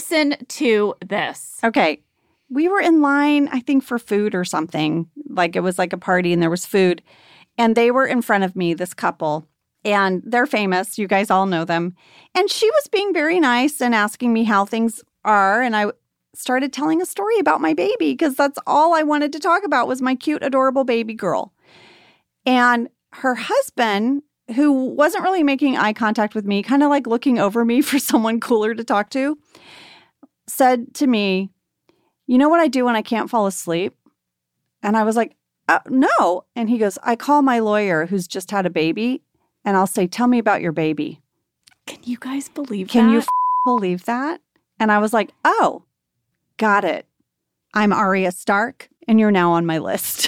Okay. We were in line, I think, for food or something. Like it was like a party and there was food. And they were in front of me, this couple. And they're famous. You guys all know them. And she was being very nice and asking me how things are. And I started telling a story about my baby because that's all I wanted to talk about was my cute, adorable baby girl. And her husband, who wasn't really making eye contact with me, kind of like looking over me for someone cooler to talk to, said to me, you know what I do when I can't fall asleep? And I was like, no. And he goes, I call my lawyer who's just had a baby and I'll say, tell me about your baby. Can you guys believe that? Can you believe that? And I was like, oh, got it. I'm Arya Stark and you're now on my list.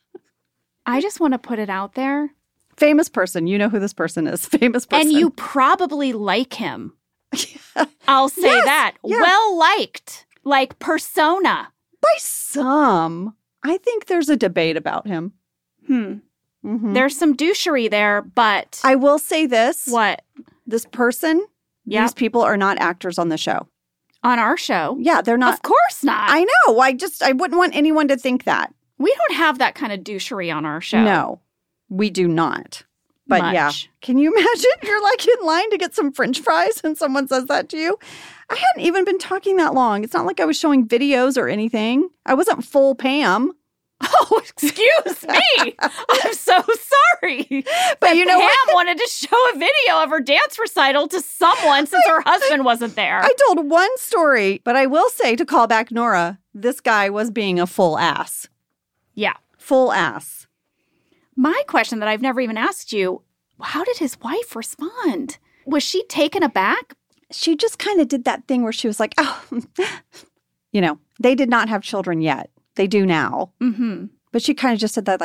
I just want to put it out there. Famous person. You know who this person is. Famous person. And you probably like him. I'll say that. Yeah. Well liked. Like persona. By some. I think there's a debate about him. Mm-hmm. There's some douchery there, but... I will say this. What? This person, these people are not actors on the show. On our show? Yeah, they're not. Of course not. I know. I wouldn't want anyone to think that. We don't have that kind of douchery on our show. No, we do not. But Much. Yeah, can you imagine? You're like in line to get some French fries and someone says that to you. I hadn't even been talking that long. It's not like I was showing videos or anything. I wasn't full Pam. Oh, excuse me. I'm so sorry. But you know Pam what? wanted to show a video of her dance recital to someone since her husband wasn't there. I told one story, but I will say, to call back Nora, this guy was being a full ass. Yeah. Full ass. My question that I've never even asked you, how did his wife respond? Was she taken aback? She just kind of did that thing where she was like, oh, you know, they did not have children yet. They do now. Mm-hmm. But she kind of just said that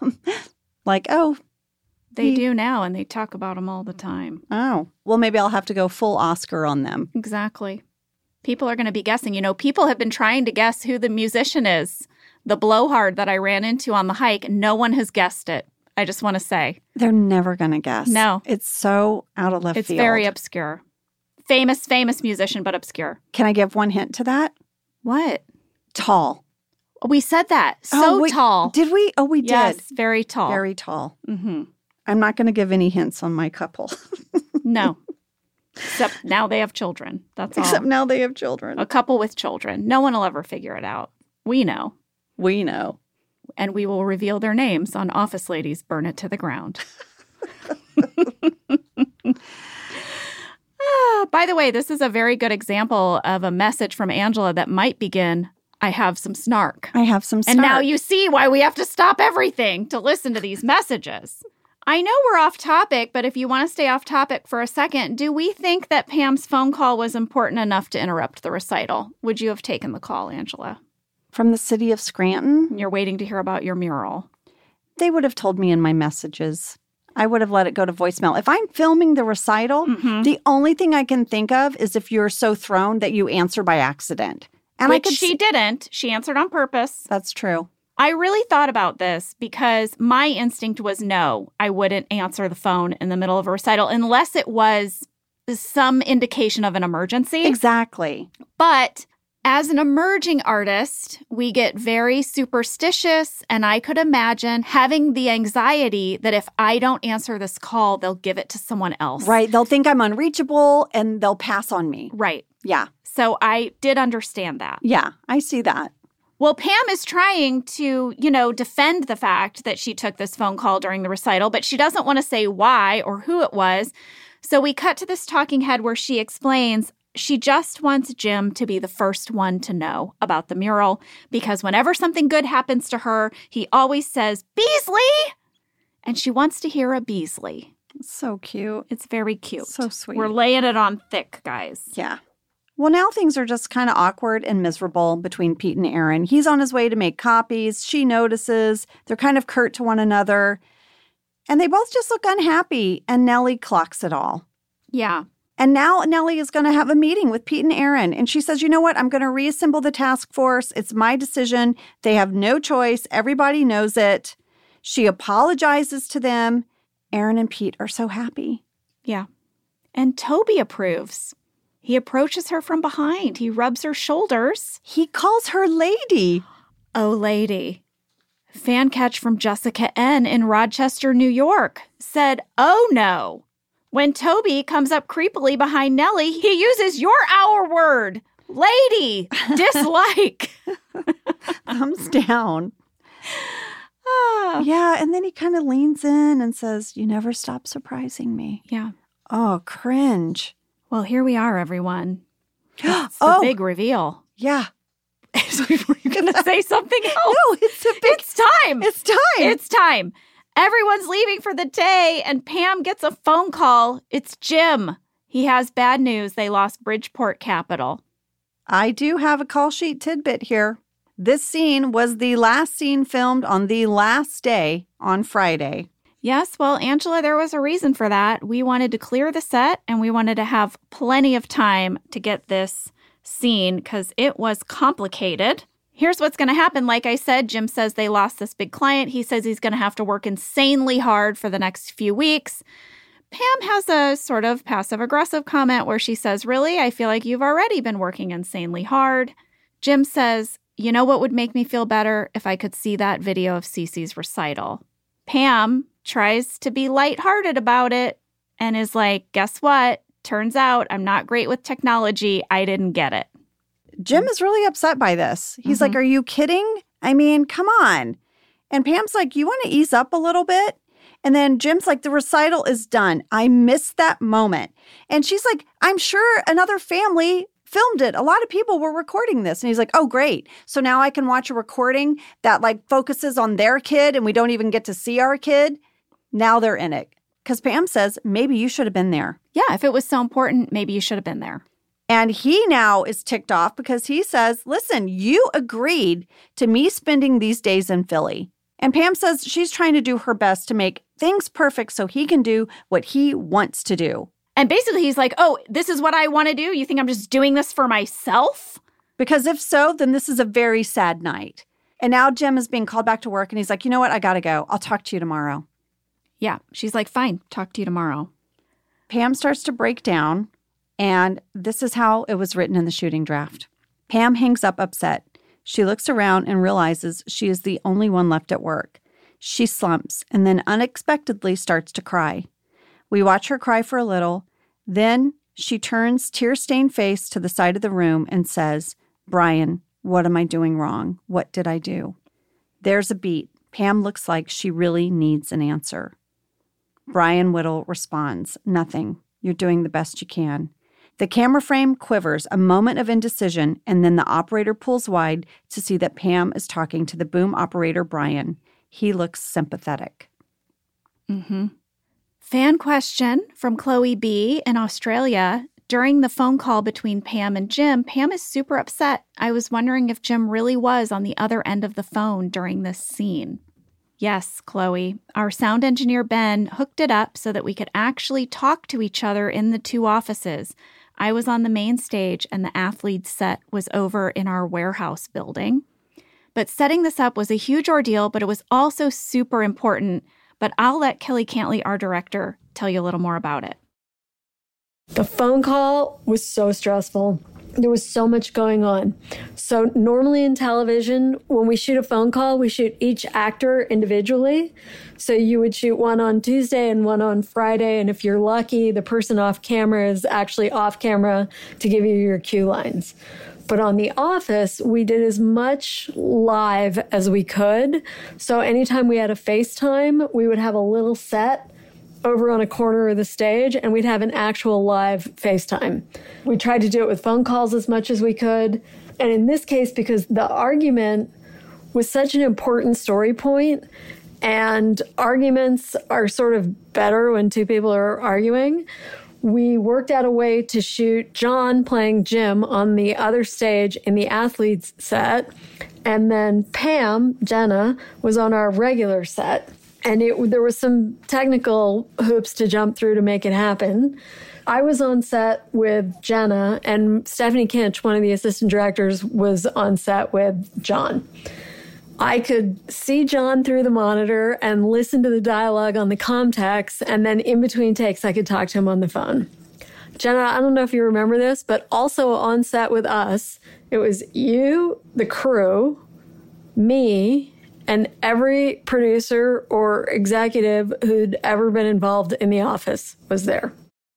oh. They do now, and they talk about him all the time. Oh. Well, maybe I'll have to go full Oscar on them. Exactly. People are going to be guessing. You know, people have been trying to guess who the musician is. The blowhard that I ran into on the hike, no one has guessed it. I just want to say. They're never going to guess. No. It's so out of left field. It's very obscure. Famous musician, but obscure. Can I give one hint to that? What? Tall. We said that. Tall. Did we? Oh, we did. Yes, very tall. Very tall. Mm-hmm. I'm not going to give any hints on my couple. No. Except now they have children. That's all. Except now they have children. A couple with children. No one will ever figure it out. We know. We know. And we will reveal their names on Office Ladies Burn It to the Ground. By the way, this is a very good example of a message from Angela that might begin, I have some snark. I have some snark. And now you see why we have to stop everything to listen to these messages. I know we're off topic, but if you want to stay off topic for a second, do we think that Pam's phone call was important enough to interrupt the recital? Would you have taken the call, Angela? From the city of Scranton? You're waiting to hear about your mural. They would have told me in my messages. I would have let it go to voicemail. If I'm filming the recital, the only thing I can think of is if you're so thrown that you answer by accident. And Which she didn't. She answered on purpose. That's true. I really thought about this because my instinct was no, I wouldn't answer the phone in the middle of a recital unless it was some indication of an emergency. Exactly. But as an emerging artist, we get very superstitious, and I could imagine having the anxiety that if I don't answer this call, they'll give it to someone else. Right. They'll think I'm unreachable and they'll pass on me. Right. Yeah. So I did understand that. Yeah, I see that. Well, Pam is trying to, defend the fact that she took this phone call during the recital, but she doesn't want to say why or who it was. So we cut to this talking head where she explains she just wants Jim to be the first one to know about the mural because whenever something good happens to her, he always says, Beasley! And she wants to hear a Beasley. So cute. It's very cute. So sweet. We're laying it on thick, guys. Yeah. Well, now things are just kind of awkward and miserable between Pete and Aaron. He's on his way to make copies. She notices. They're kind of curt to one another. And they both just look unhappy. And Nellie clocks it all. Yeah. And now Nellie is going to have a meeting with Pete and Aaron. And she says, you know what? I'm going to reassemble the task force. It's my decision. They have no choice. Everybody knows it. She apologizes to them. Aaron and Pete are so happy. Yeah. And Toby approves. He approaches her from behind. He rubs her shoulders. He calls her lady. Oh, lady. Fan catch from Jessica N. in Rochester, New York said, oh, no. When Toby comes up creepily behind Nellie, he uses our word, lady, dislike. Thumbs down. Yeah, and then he kind of leans in and says, you never stop surprising me. Yeah. Oh, cringe. Well, here we are, everyone. It's the big reveal. Yeah. Were you going to say something else? No, It's time. It's time. It's time. Everyone's leaving for the day, and Pam gets a phone call. It's Jim. He has bad news. They lost Bridgeport Capital. I do have a call sheet tidbit here. This scene was the last scene filmed on the last day on Friday. Yes, well, Angela, there was a reason for that. We wanted to clear the set, and we wanted to have plenty of time to get this scene because it was complicated. Here's what's going to happen. Like I said, Jim says they lost this big client. He says he's going to have to work insanely hard for the next few weeks. Pam has a sort of passive-aggressive comment where she says, really? I feel like you've already been working insanely hard. Jim says, you know what would make me feel better if I could see that video of Cece's recital. Pam tries to be lighthearted about it and is like, guess what? Turns out I'm not great with technology. I didn't get it. Jim is really upset by this. He's like, are you kidding? I mean, come on. And Pam's like, you want to ease up a little bit? And then Jim's like, the recital is done. I missed that moment. And she's like, I'm sure another family filmed it. A lot of people were recording this. And he's like, oh, great. So now I can watch a recording that like focuses on their kid and we don't even get to see our kid. Now they're in it. Because Pam says, maybe you should have been there. Yeah, if it was so important, maybe you should have been there. And he now is ticked off because he says, listen, you agreed to me spending these days in Philly. And Pam says she's trying to do her best to make things perfect so he can do what he wants to do. And basically he's like, oh, this is what I want to do? You think I'm just doing this for myself? Because if so, then this is a very sad night. And now Jim is being called back to work and he's like, you know what? I got to go. I'll talk to you tomorrow. Yeah, she's like, fine, talk to you tomorrow. Pam starts to break down. And this is how it was written in the shooting draft. Pam hangs up upset. She looks around and realizes she is the only one left at work. She slumps and then unexpectedly starts to cry. We watch her cry for a little. Then she turns tear-stained face to the side of the room and says, Brian, what am I doing wrong? What did I do? There's a beat. Pam looks like she really needs an answer. Brian Whittle responds, nothing. You're doing the best you can. The camera frame quivers, a moment of indecision, and then the operator pulls wide to see that Pam is talking to the boom operator, Brian. He looks sympathetic. Fan question from Chloe B. in Australia. During the phone call between Pam and Jim, Pam is super upset. I was wondering if Jim really was on the other end of the phone during this scene. Yes, Chloe. Our sound engineer, Ben, hooked it up so that we could actually talk to each other in the two offices. I was on the main stage and the athlete set was over in our warehouse building. But setting this up was a huge ordeal, but it was also super important. But I'll let Kelly Cantley, our director, tell you a little more about it. The phone call was so stressful. There was so much going on. So normally in television, when we shoot a phone call, we shoot each actor individually. So you would shoot one on Tuesday and one on Friday. And if you're lucky, the person off camera is actually off camera to give you your cue lines. But on The Office, we did as much live as we could. So anytime we had a FaceTime, we would have a little set over on a corner of the stage, and we'd have an actual live FaceTime. We tried to do it with phone calls as much as we could. And in this case, because the argument was such an important story point, and arguments are sort of better when two people are arguing, we worked out a way to shoot John playing Jim on the other stage in the athletes set, and then Pam, Jenna, was on our regular set. And there was some technical hoops to jump through to make it happen. I was on set with Jenna, and Stephanie Kinch, one of the assistant directors, was on set with John. I could see John through the monitor and listen to the dialogue on the comm-text, and then in between takes, I could talk to him on the phone. Jenna, I don't know if you remember this, but also on set with us, it was you, the crew, me, and every producer or executive who'd ever been involved in The Office was there.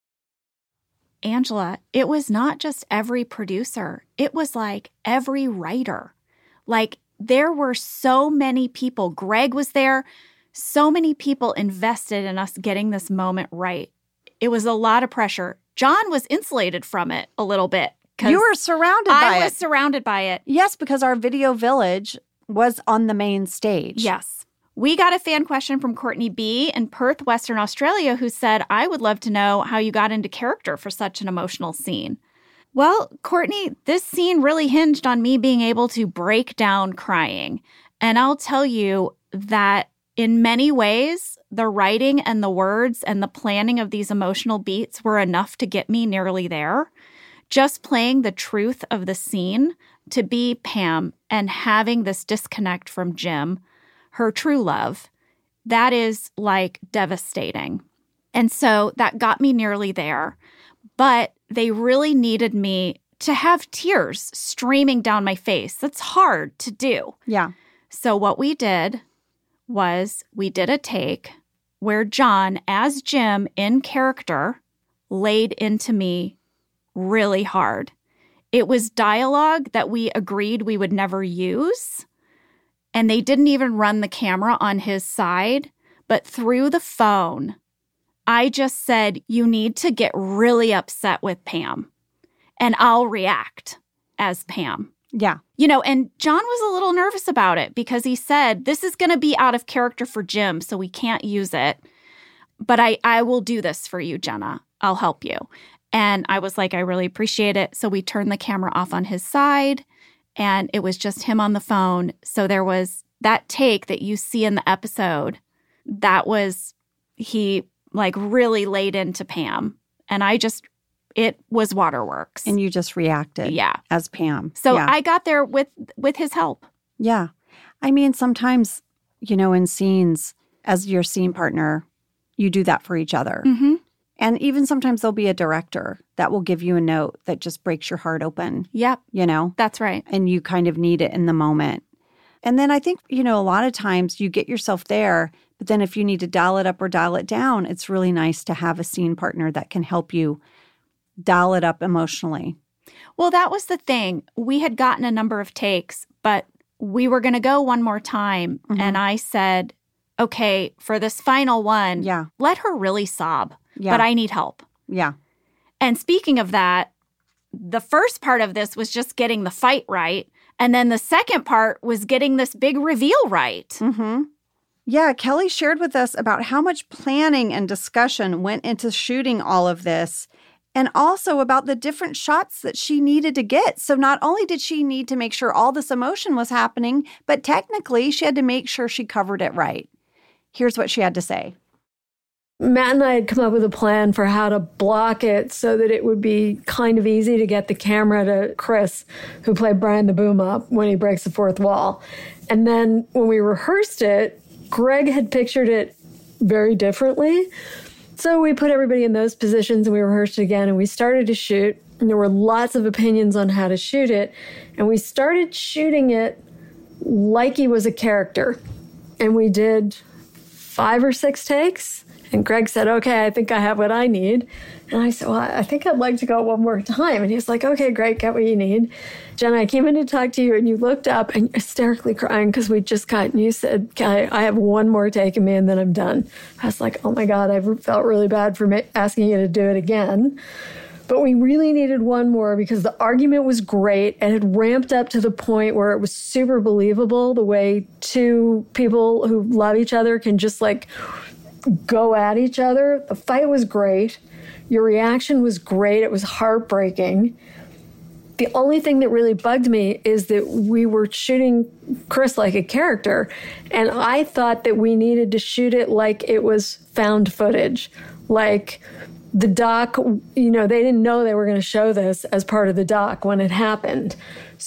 Angela, it was not just every producer. It was like every writer. Like there were so many people. Greg was there. So many people invested in us getting this moment right. It was a lot of pressure. John was insulated from it a little bit. You were surrounded by it. I was surrounded by it. Yes, because our video village was on the main stage. Yes. We got a fan question from Courtney B. in Perth, Western Australia, who said, I would love to know how you got into character for such an emotional scene. Well, Courtney, this scene really hinged on me being able to break down crying. And I'll tell you that in many ways, the writing and the words and the planning of these emotional beats were enough to get me nearly there. Just playing the truth of the scene to be Pam and having this disconnect from Jim, her true love, that is like devastating. And so that got me nearly there. But they really needed me to have tears streaming down my face. That's hard to do. Yeah. So what we did was we did a take where John, as Jim in character, laid into me really hard. It was dialogue that we agreed we would never use, and they didn't even run the camera on his side. But through the phone, I just said, you need to get really upset with Pam, and I'll react as Pam. Yeah. You know, and John was a little nervous about it because he said, this is going to be out of character for Jim, so we can't use it. But I will do this for you, Jenna. I'll help you. And I was like, I really appreciate it. So we turned the camera off on his side, and it was just him on the phone. So there was that take that you see in the episode. That was, he like really laid into Pam. And it was waterworks. And you just reacted. Yeah. As Pam. So yeah. I got there with his help. Yeah. I mean, sometimes, you know, in scenes, as your scene partner, you do that for each other. Mm-hmm. And even sometimes there'll be a director that will give you a note that just breaks your heart open. Yep. You know? That's right. And you kind of need it in the moment. And then I think, you know, a lot of times you get yourself there, but then if you need to dial it up or dial it down, it's really nice to have a scene partner that can help you dial it up emotionally. Well, that was the thing. We had gotten a number of takes, but we were going to go one more time. Mm-hmm. And I said, okay, for this final one, let her really sob. Yeah. But I need help. Yeah. And speaking of that, the first part of this was just getting the fight right. And then the second part was getting this big reveal right. Mm-hmm. Yeah, Kelly shared with us about how much planning and discussion went into shooting all of this, and also about the different shots that she needed to get. So not only did she need to make sure all this emotion was happening, but technically she had to make sure she covered it right. Here's what she had to say. Matt and I had come up with a plan for how to block it so that it would be kind of easy to get the camera to Chris, who played Brian the Boom Up, when he breaks the fourth wall. And then when we rehearsed it, Greg had pictured it very differently. So we put everybody in those positions and we rehearsed it again and we started to shoot. And there were lots of opinions on how to shoot it. And we started shooting it like he was a character. And we did 5 or 6 takes. And Greg said, okay, I think I have what I need. And I said, well, I think I'd like to go one more time. And he's like, okay, great, get what you need. Jenna, I came in to talk to you and you looked up and you're hysterically crying because we just cut. And you said, Kelly, I have one more take in me and then I'm done. I was like, oh my God, I felt really bad for asking you to do it again. But we really needed one more because the argument was great. It had ramped up to the point where it was super believable, the way two people who love each other can just like go at each other. The fight was great. Your reaction was great. It was heartbreaking. The only thing that really bugged me is that we were shooting Chris like a character, and I thought that we needed to shoot it like it was found footage. Like the doc, you know, they didn't know they were going to show this as part of the doc when it happened.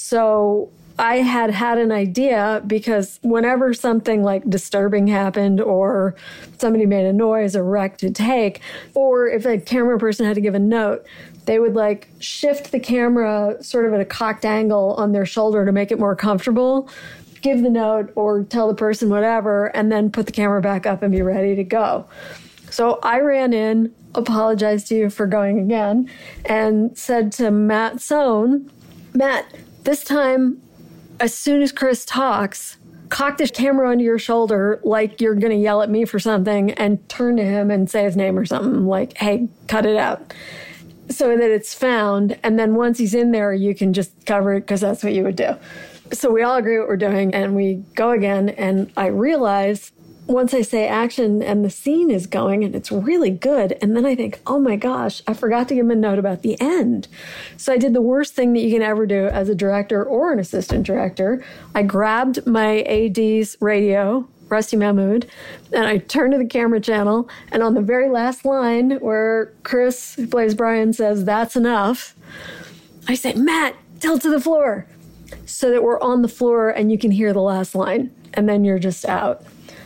So I had an idea because whenever something like disturbing happened or somebody made a noise or wrecked a take, or if a camera person had to give a note, they would like shift the camera sort of at a cocked angle on their shoulder to make it more comfortable, give the note or tell the person whatever, and then put the camera back up and be ready to go. So I ran in, apologized to you for going again, and said to Matt Sohn, Matt, this time, as soon as Chris talks, cock the camera onto your shoulder like you're going to yell at me for something and turn to him and say his name or something like, hey, cut it out, so that it's found. And then once he's in there, you can just cover it because that's what you would do. So we all agree what we're doing and we go again. And I realize once I say action and the scene is going and it's really good. And then I think, oh my gosh, I forgot to give him a note about the end. So I did the worst thing that you can ever do as a director or an assistant director. I grabbed my AD's radio, Rusty Mahmood, and I turned to the camera channel. And on the very last line where Chris, who plays Brian, says, that's enough, I say, Matt, tilt to the floor, so that we're on the floor and you can hear the last line. And then you're just out.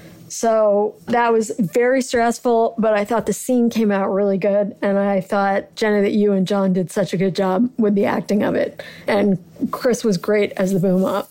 So that was very stressful, but I thought the scene came out really good. And I thought, Jenna, that you and John did such a good job with the acting of it. And Chris was great as the Boom Up.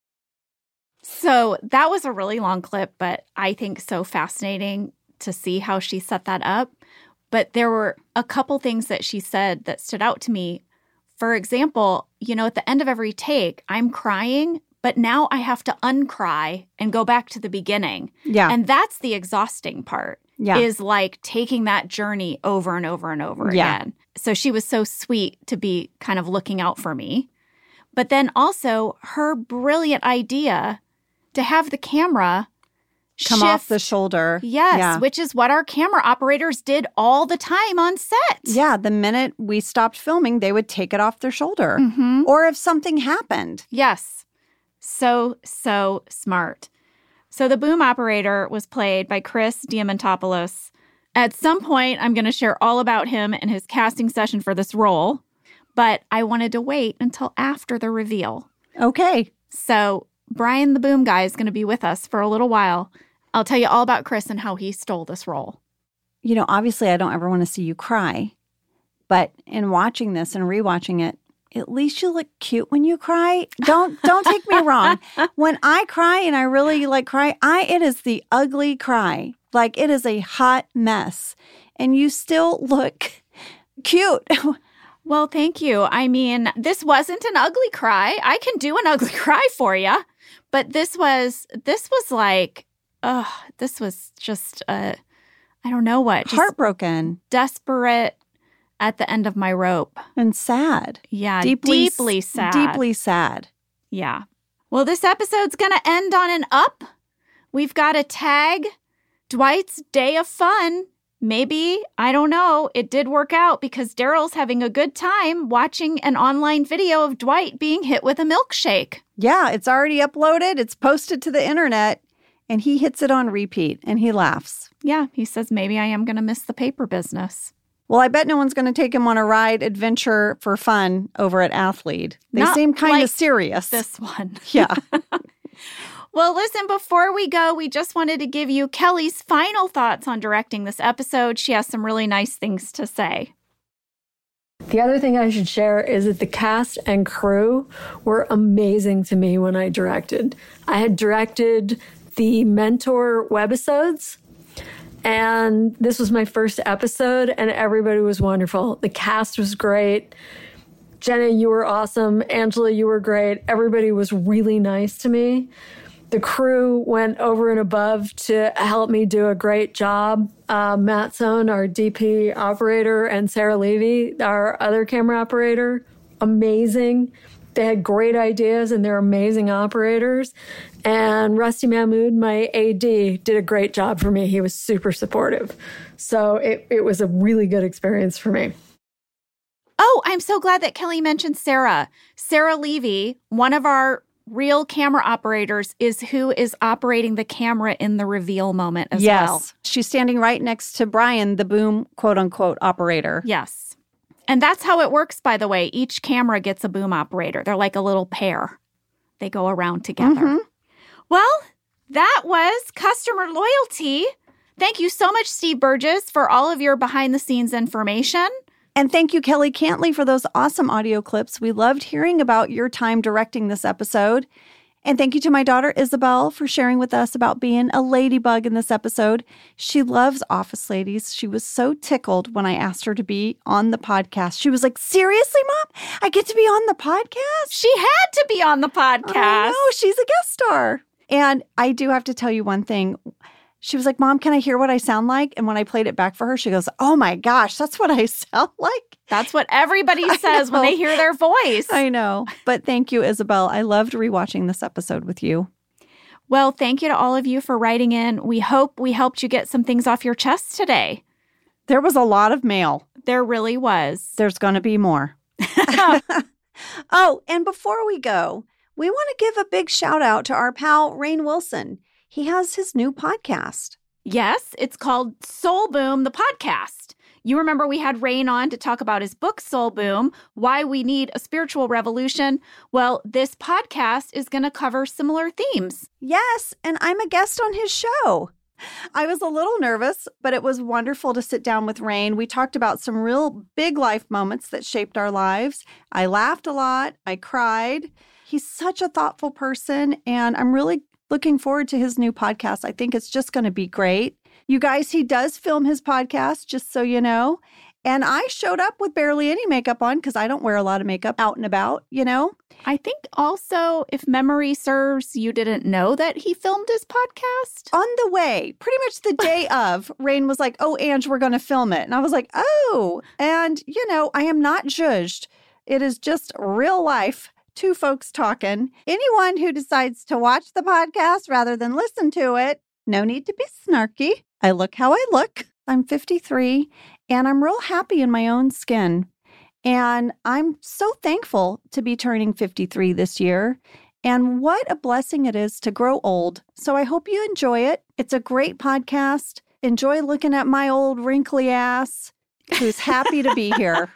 So that was a really long clip, but I think so fascinating to see how she set that up. But there were a couple things that she said that stood out to me. For example, you know, at the end of every take, I'm crying, but now I have to uncry and go back to the beginning. Yeah. And that's the exhausting part. Yeah. Is like taking that journey over and over and over again. So she was so sweet to be kind of looking out for me. But then also her brilliant idea to have the camera come shift off the shoulder. Yes, Yeah. which is what our camera operators did all the time on set. Yeah, the minute we stopped filming, they would take it off their shoulder. Mm-hmm. Or if something happened. Yes. So smart. So the boom operator was played by Chris Diamantopoulos. At some point, I'm going to share all about him and his casting session for this role, but I wanted to wait until after the reveal. Okay. So Brian the Boom Guy is going to be with us for a little while. I'll tell you all about Chris and how he stole this role. You know, obviously, I don't ever want to see you cry, but in watching this and rewatching it, at least you look cute when you cry. Don't take me wrong. When I cry and I really cry, it is the ugly cry. Like it is a hot mess. And you still look cute. Well, thank you. I mean, this wasn't an ugly cry. I can do an ugly cry for you. But this was like, this was just, I don't know what. Just heartbroken. Desperate. at the end of my rope. And sad. Yeah, deeply sad. Deeply sad. Yeah. Well, this episode's going to end on an up. We've got a tag, Dwight's Day of Fun. Maybe, I don't know, it did work out because Daryl's having a good time watching an online video of Dwight being hit with a milkshake. Yeah, it's already uploaded. It's posted to the internet. And he hits it on repeat and he laughs. Yeah, he says, maybe I am going to miss the paper business. Well, I bet no one's going to take him on a ride adventure for fun over at Athlete. They seem kind of serious. This one. Yeah. Well, listen, before we go, we just wanted to give you Kelly's final thoughts on directing this episode. She has some really nice things to say. The other thing I should share is that the cast and crew were amazing to me when I directed. I had directed the Mentor webisodes, and this was my first episode, and everybody was wonderful. The cast was great. Jenna, you were awesome. Angela, you were great. Everybody was really nice to me. The crew went over and above to help me do a great job. Matt Zone, our DP operator, and Sarah Levy, our other camera operator, amazing. They had great ideas and they're amazing operators. And Rusty Mahmood, my AD, did a great job for me. He was super supportive. So it was a really good experience for me. Oh, I'm so glad that Kelly mentioned Sarah. Sarah Levy, one of our real camera operators, is who is operating the camera in the reveal moment as well. Yes. She's standing right next to Brian, the boom, quote unquote, operator. Yes. And that's how it works, by the way. Each camera gets a boom operator. They're like a little pair. They go around together. Mm-hmm. Well, that was customer loyalty. Thank you so much, Steve Burgess, for all of your behind-the-scenes information. And thank you, Kelly Cantley, for those awesome audio clips. We loved hearing about your time directing this episode. And thank you to my daughter, Isabel, for sharing with us about being a ladybug in this episode. She loves Office Ladies. She was so tickled when I asked her to be on the podcast. She was like, seriously, Mom? I get to be on the podcast? She had to be on the podcast. I know, she's a guest star. And I do have to tell you one thing. She was like, Mom, can I hear what I sound like? And when I played it back for her, she goes, oh my gosh, that's what I sound like. That's what everybody says when they hear their voice. I know. But thank you, Isabel. I loved rewatching this episode with you. Well, thank you to all of you for writing in. We hope we helped you get some things off your chest today. There was a lot of mail. There really was. There's going to be more. Oh, and before we go, we want to give a big shout out to our pal, Rainn Wilson. He has his new podcast. Yes, it's called Soul Boom, the podcast. You remember we had Rainn on to talk about his book, Soul Boom, Why We Need a Spiritual Revolution. Well, this podcast is going to cover similar themes. Yes, and I'm a guest on his show. I was a little nervous, but it was wonderful to sit down with Rainn. We talked about some real big life moments that shaped our lives. I laughed a lot. I cried. He's such a thoughtful person, and I'm really looking forward to his new podcast. I think it's just going to be great. You guys, he does film his podcast, just so you know. And I showed up with barely any makeup on because I don't wear a lot of makeup out and about, you know. I think also, if memory serves, you didn't know that he filmed his podcast? On the way, pretty much the day of, Rainn was like, oh, Ange, we're going to film it. And I was like, oh. And, you know, I am not judged. It is just real life. Two folks talking. Anyone who decides to watch the podcast rather than listen to it, no need to be snarky. I look how I look. I'm 53 and I'm real happy in my own skin. And I'm so thankful to be turning 53 this year. And what a blessing it is to grow old. So I hope you enjoy it. It's a great podcast. Enjoy looking at my old wrinkly ass who's happy to be here.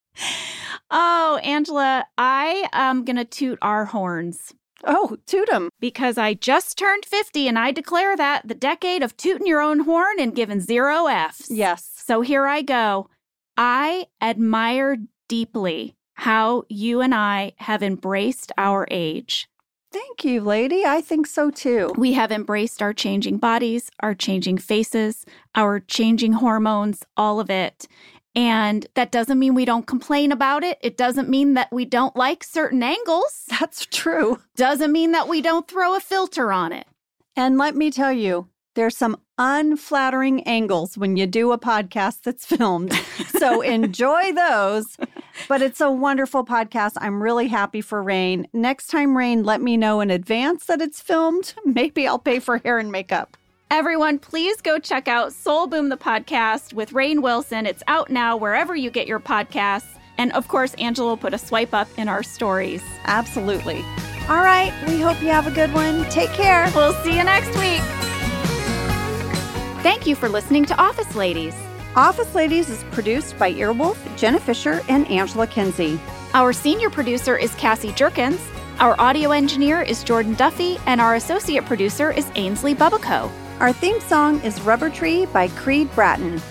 Oh, Angela, I am going to toot our horns. Oh, toot them. Because I just turned 50 and I declare that the decade of tooting your own horn and giving 0 Fs. Yes. So here I go. I admire deeply how you and I have embraced our age. Thank you, lady. I think so too. We have embraced our changing bodies, our changing faces, our changing hormones, all of it. And that doesn't mean we don't complain about it. It doesn't mean that we don't like certain angles. That's true. Doesn't mean that we don't throw a filter on it. And let me tell you, there's some unflattering angles when you do a podcast that's filmed. So enjoy those. But it's a wonderful podcast. I'm really happy for Rain. Next time, Rain, let me know in advance that it's filmed. Maybe I'll pay for hair and makeup. Everyone, please go check out Soul Boom the podcast with Rainn Wilson. It's out now wherever you get your podcasts. And of course, Angela will put a swipe up in our stories. Absolutely. All right. We hope you have a good one. Take care. We'll see you next week. Thank you for listening to Office Ladies. Office Ladies is produced by Earwolf, Jenna Fisher, and Angela Kinsey. Our senior producer is Cassie Jerkins. Our audio engineer is Jordan Duffy. And our associate producer is Ainsley Bubico. Our theme song is Rubber Tree by Creed Bratton.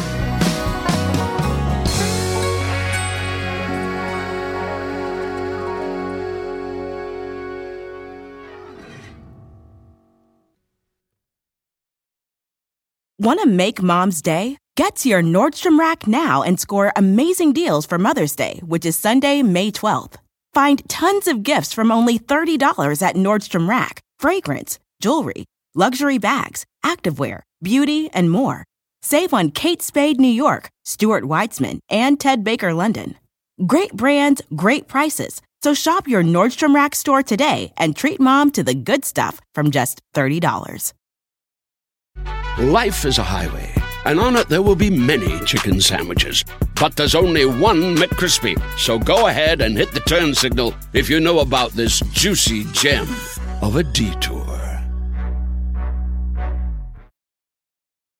Want to make Mom's day? Get to your Nordstrom Rack now and score amazing deals for Mother's Day, which is Sunday, May 12th. Find tons of gifts from only $30 at Nordstrom Rack. Fragrance, jewelry, luxury bags, activewear, beauty, and more. Save on Kate Spade New York, Stuart Weitzman, and Ted Baker London. Great brands, great prices. So shop your Nordstrom Rack store today and treat Mom to the good stuff from just $30. Life is a highway, and on it there will be many chicken sandwiches. But there's only one McCrispy. So go ahead and hit the turn signal if you know about this juicy gem of a detour.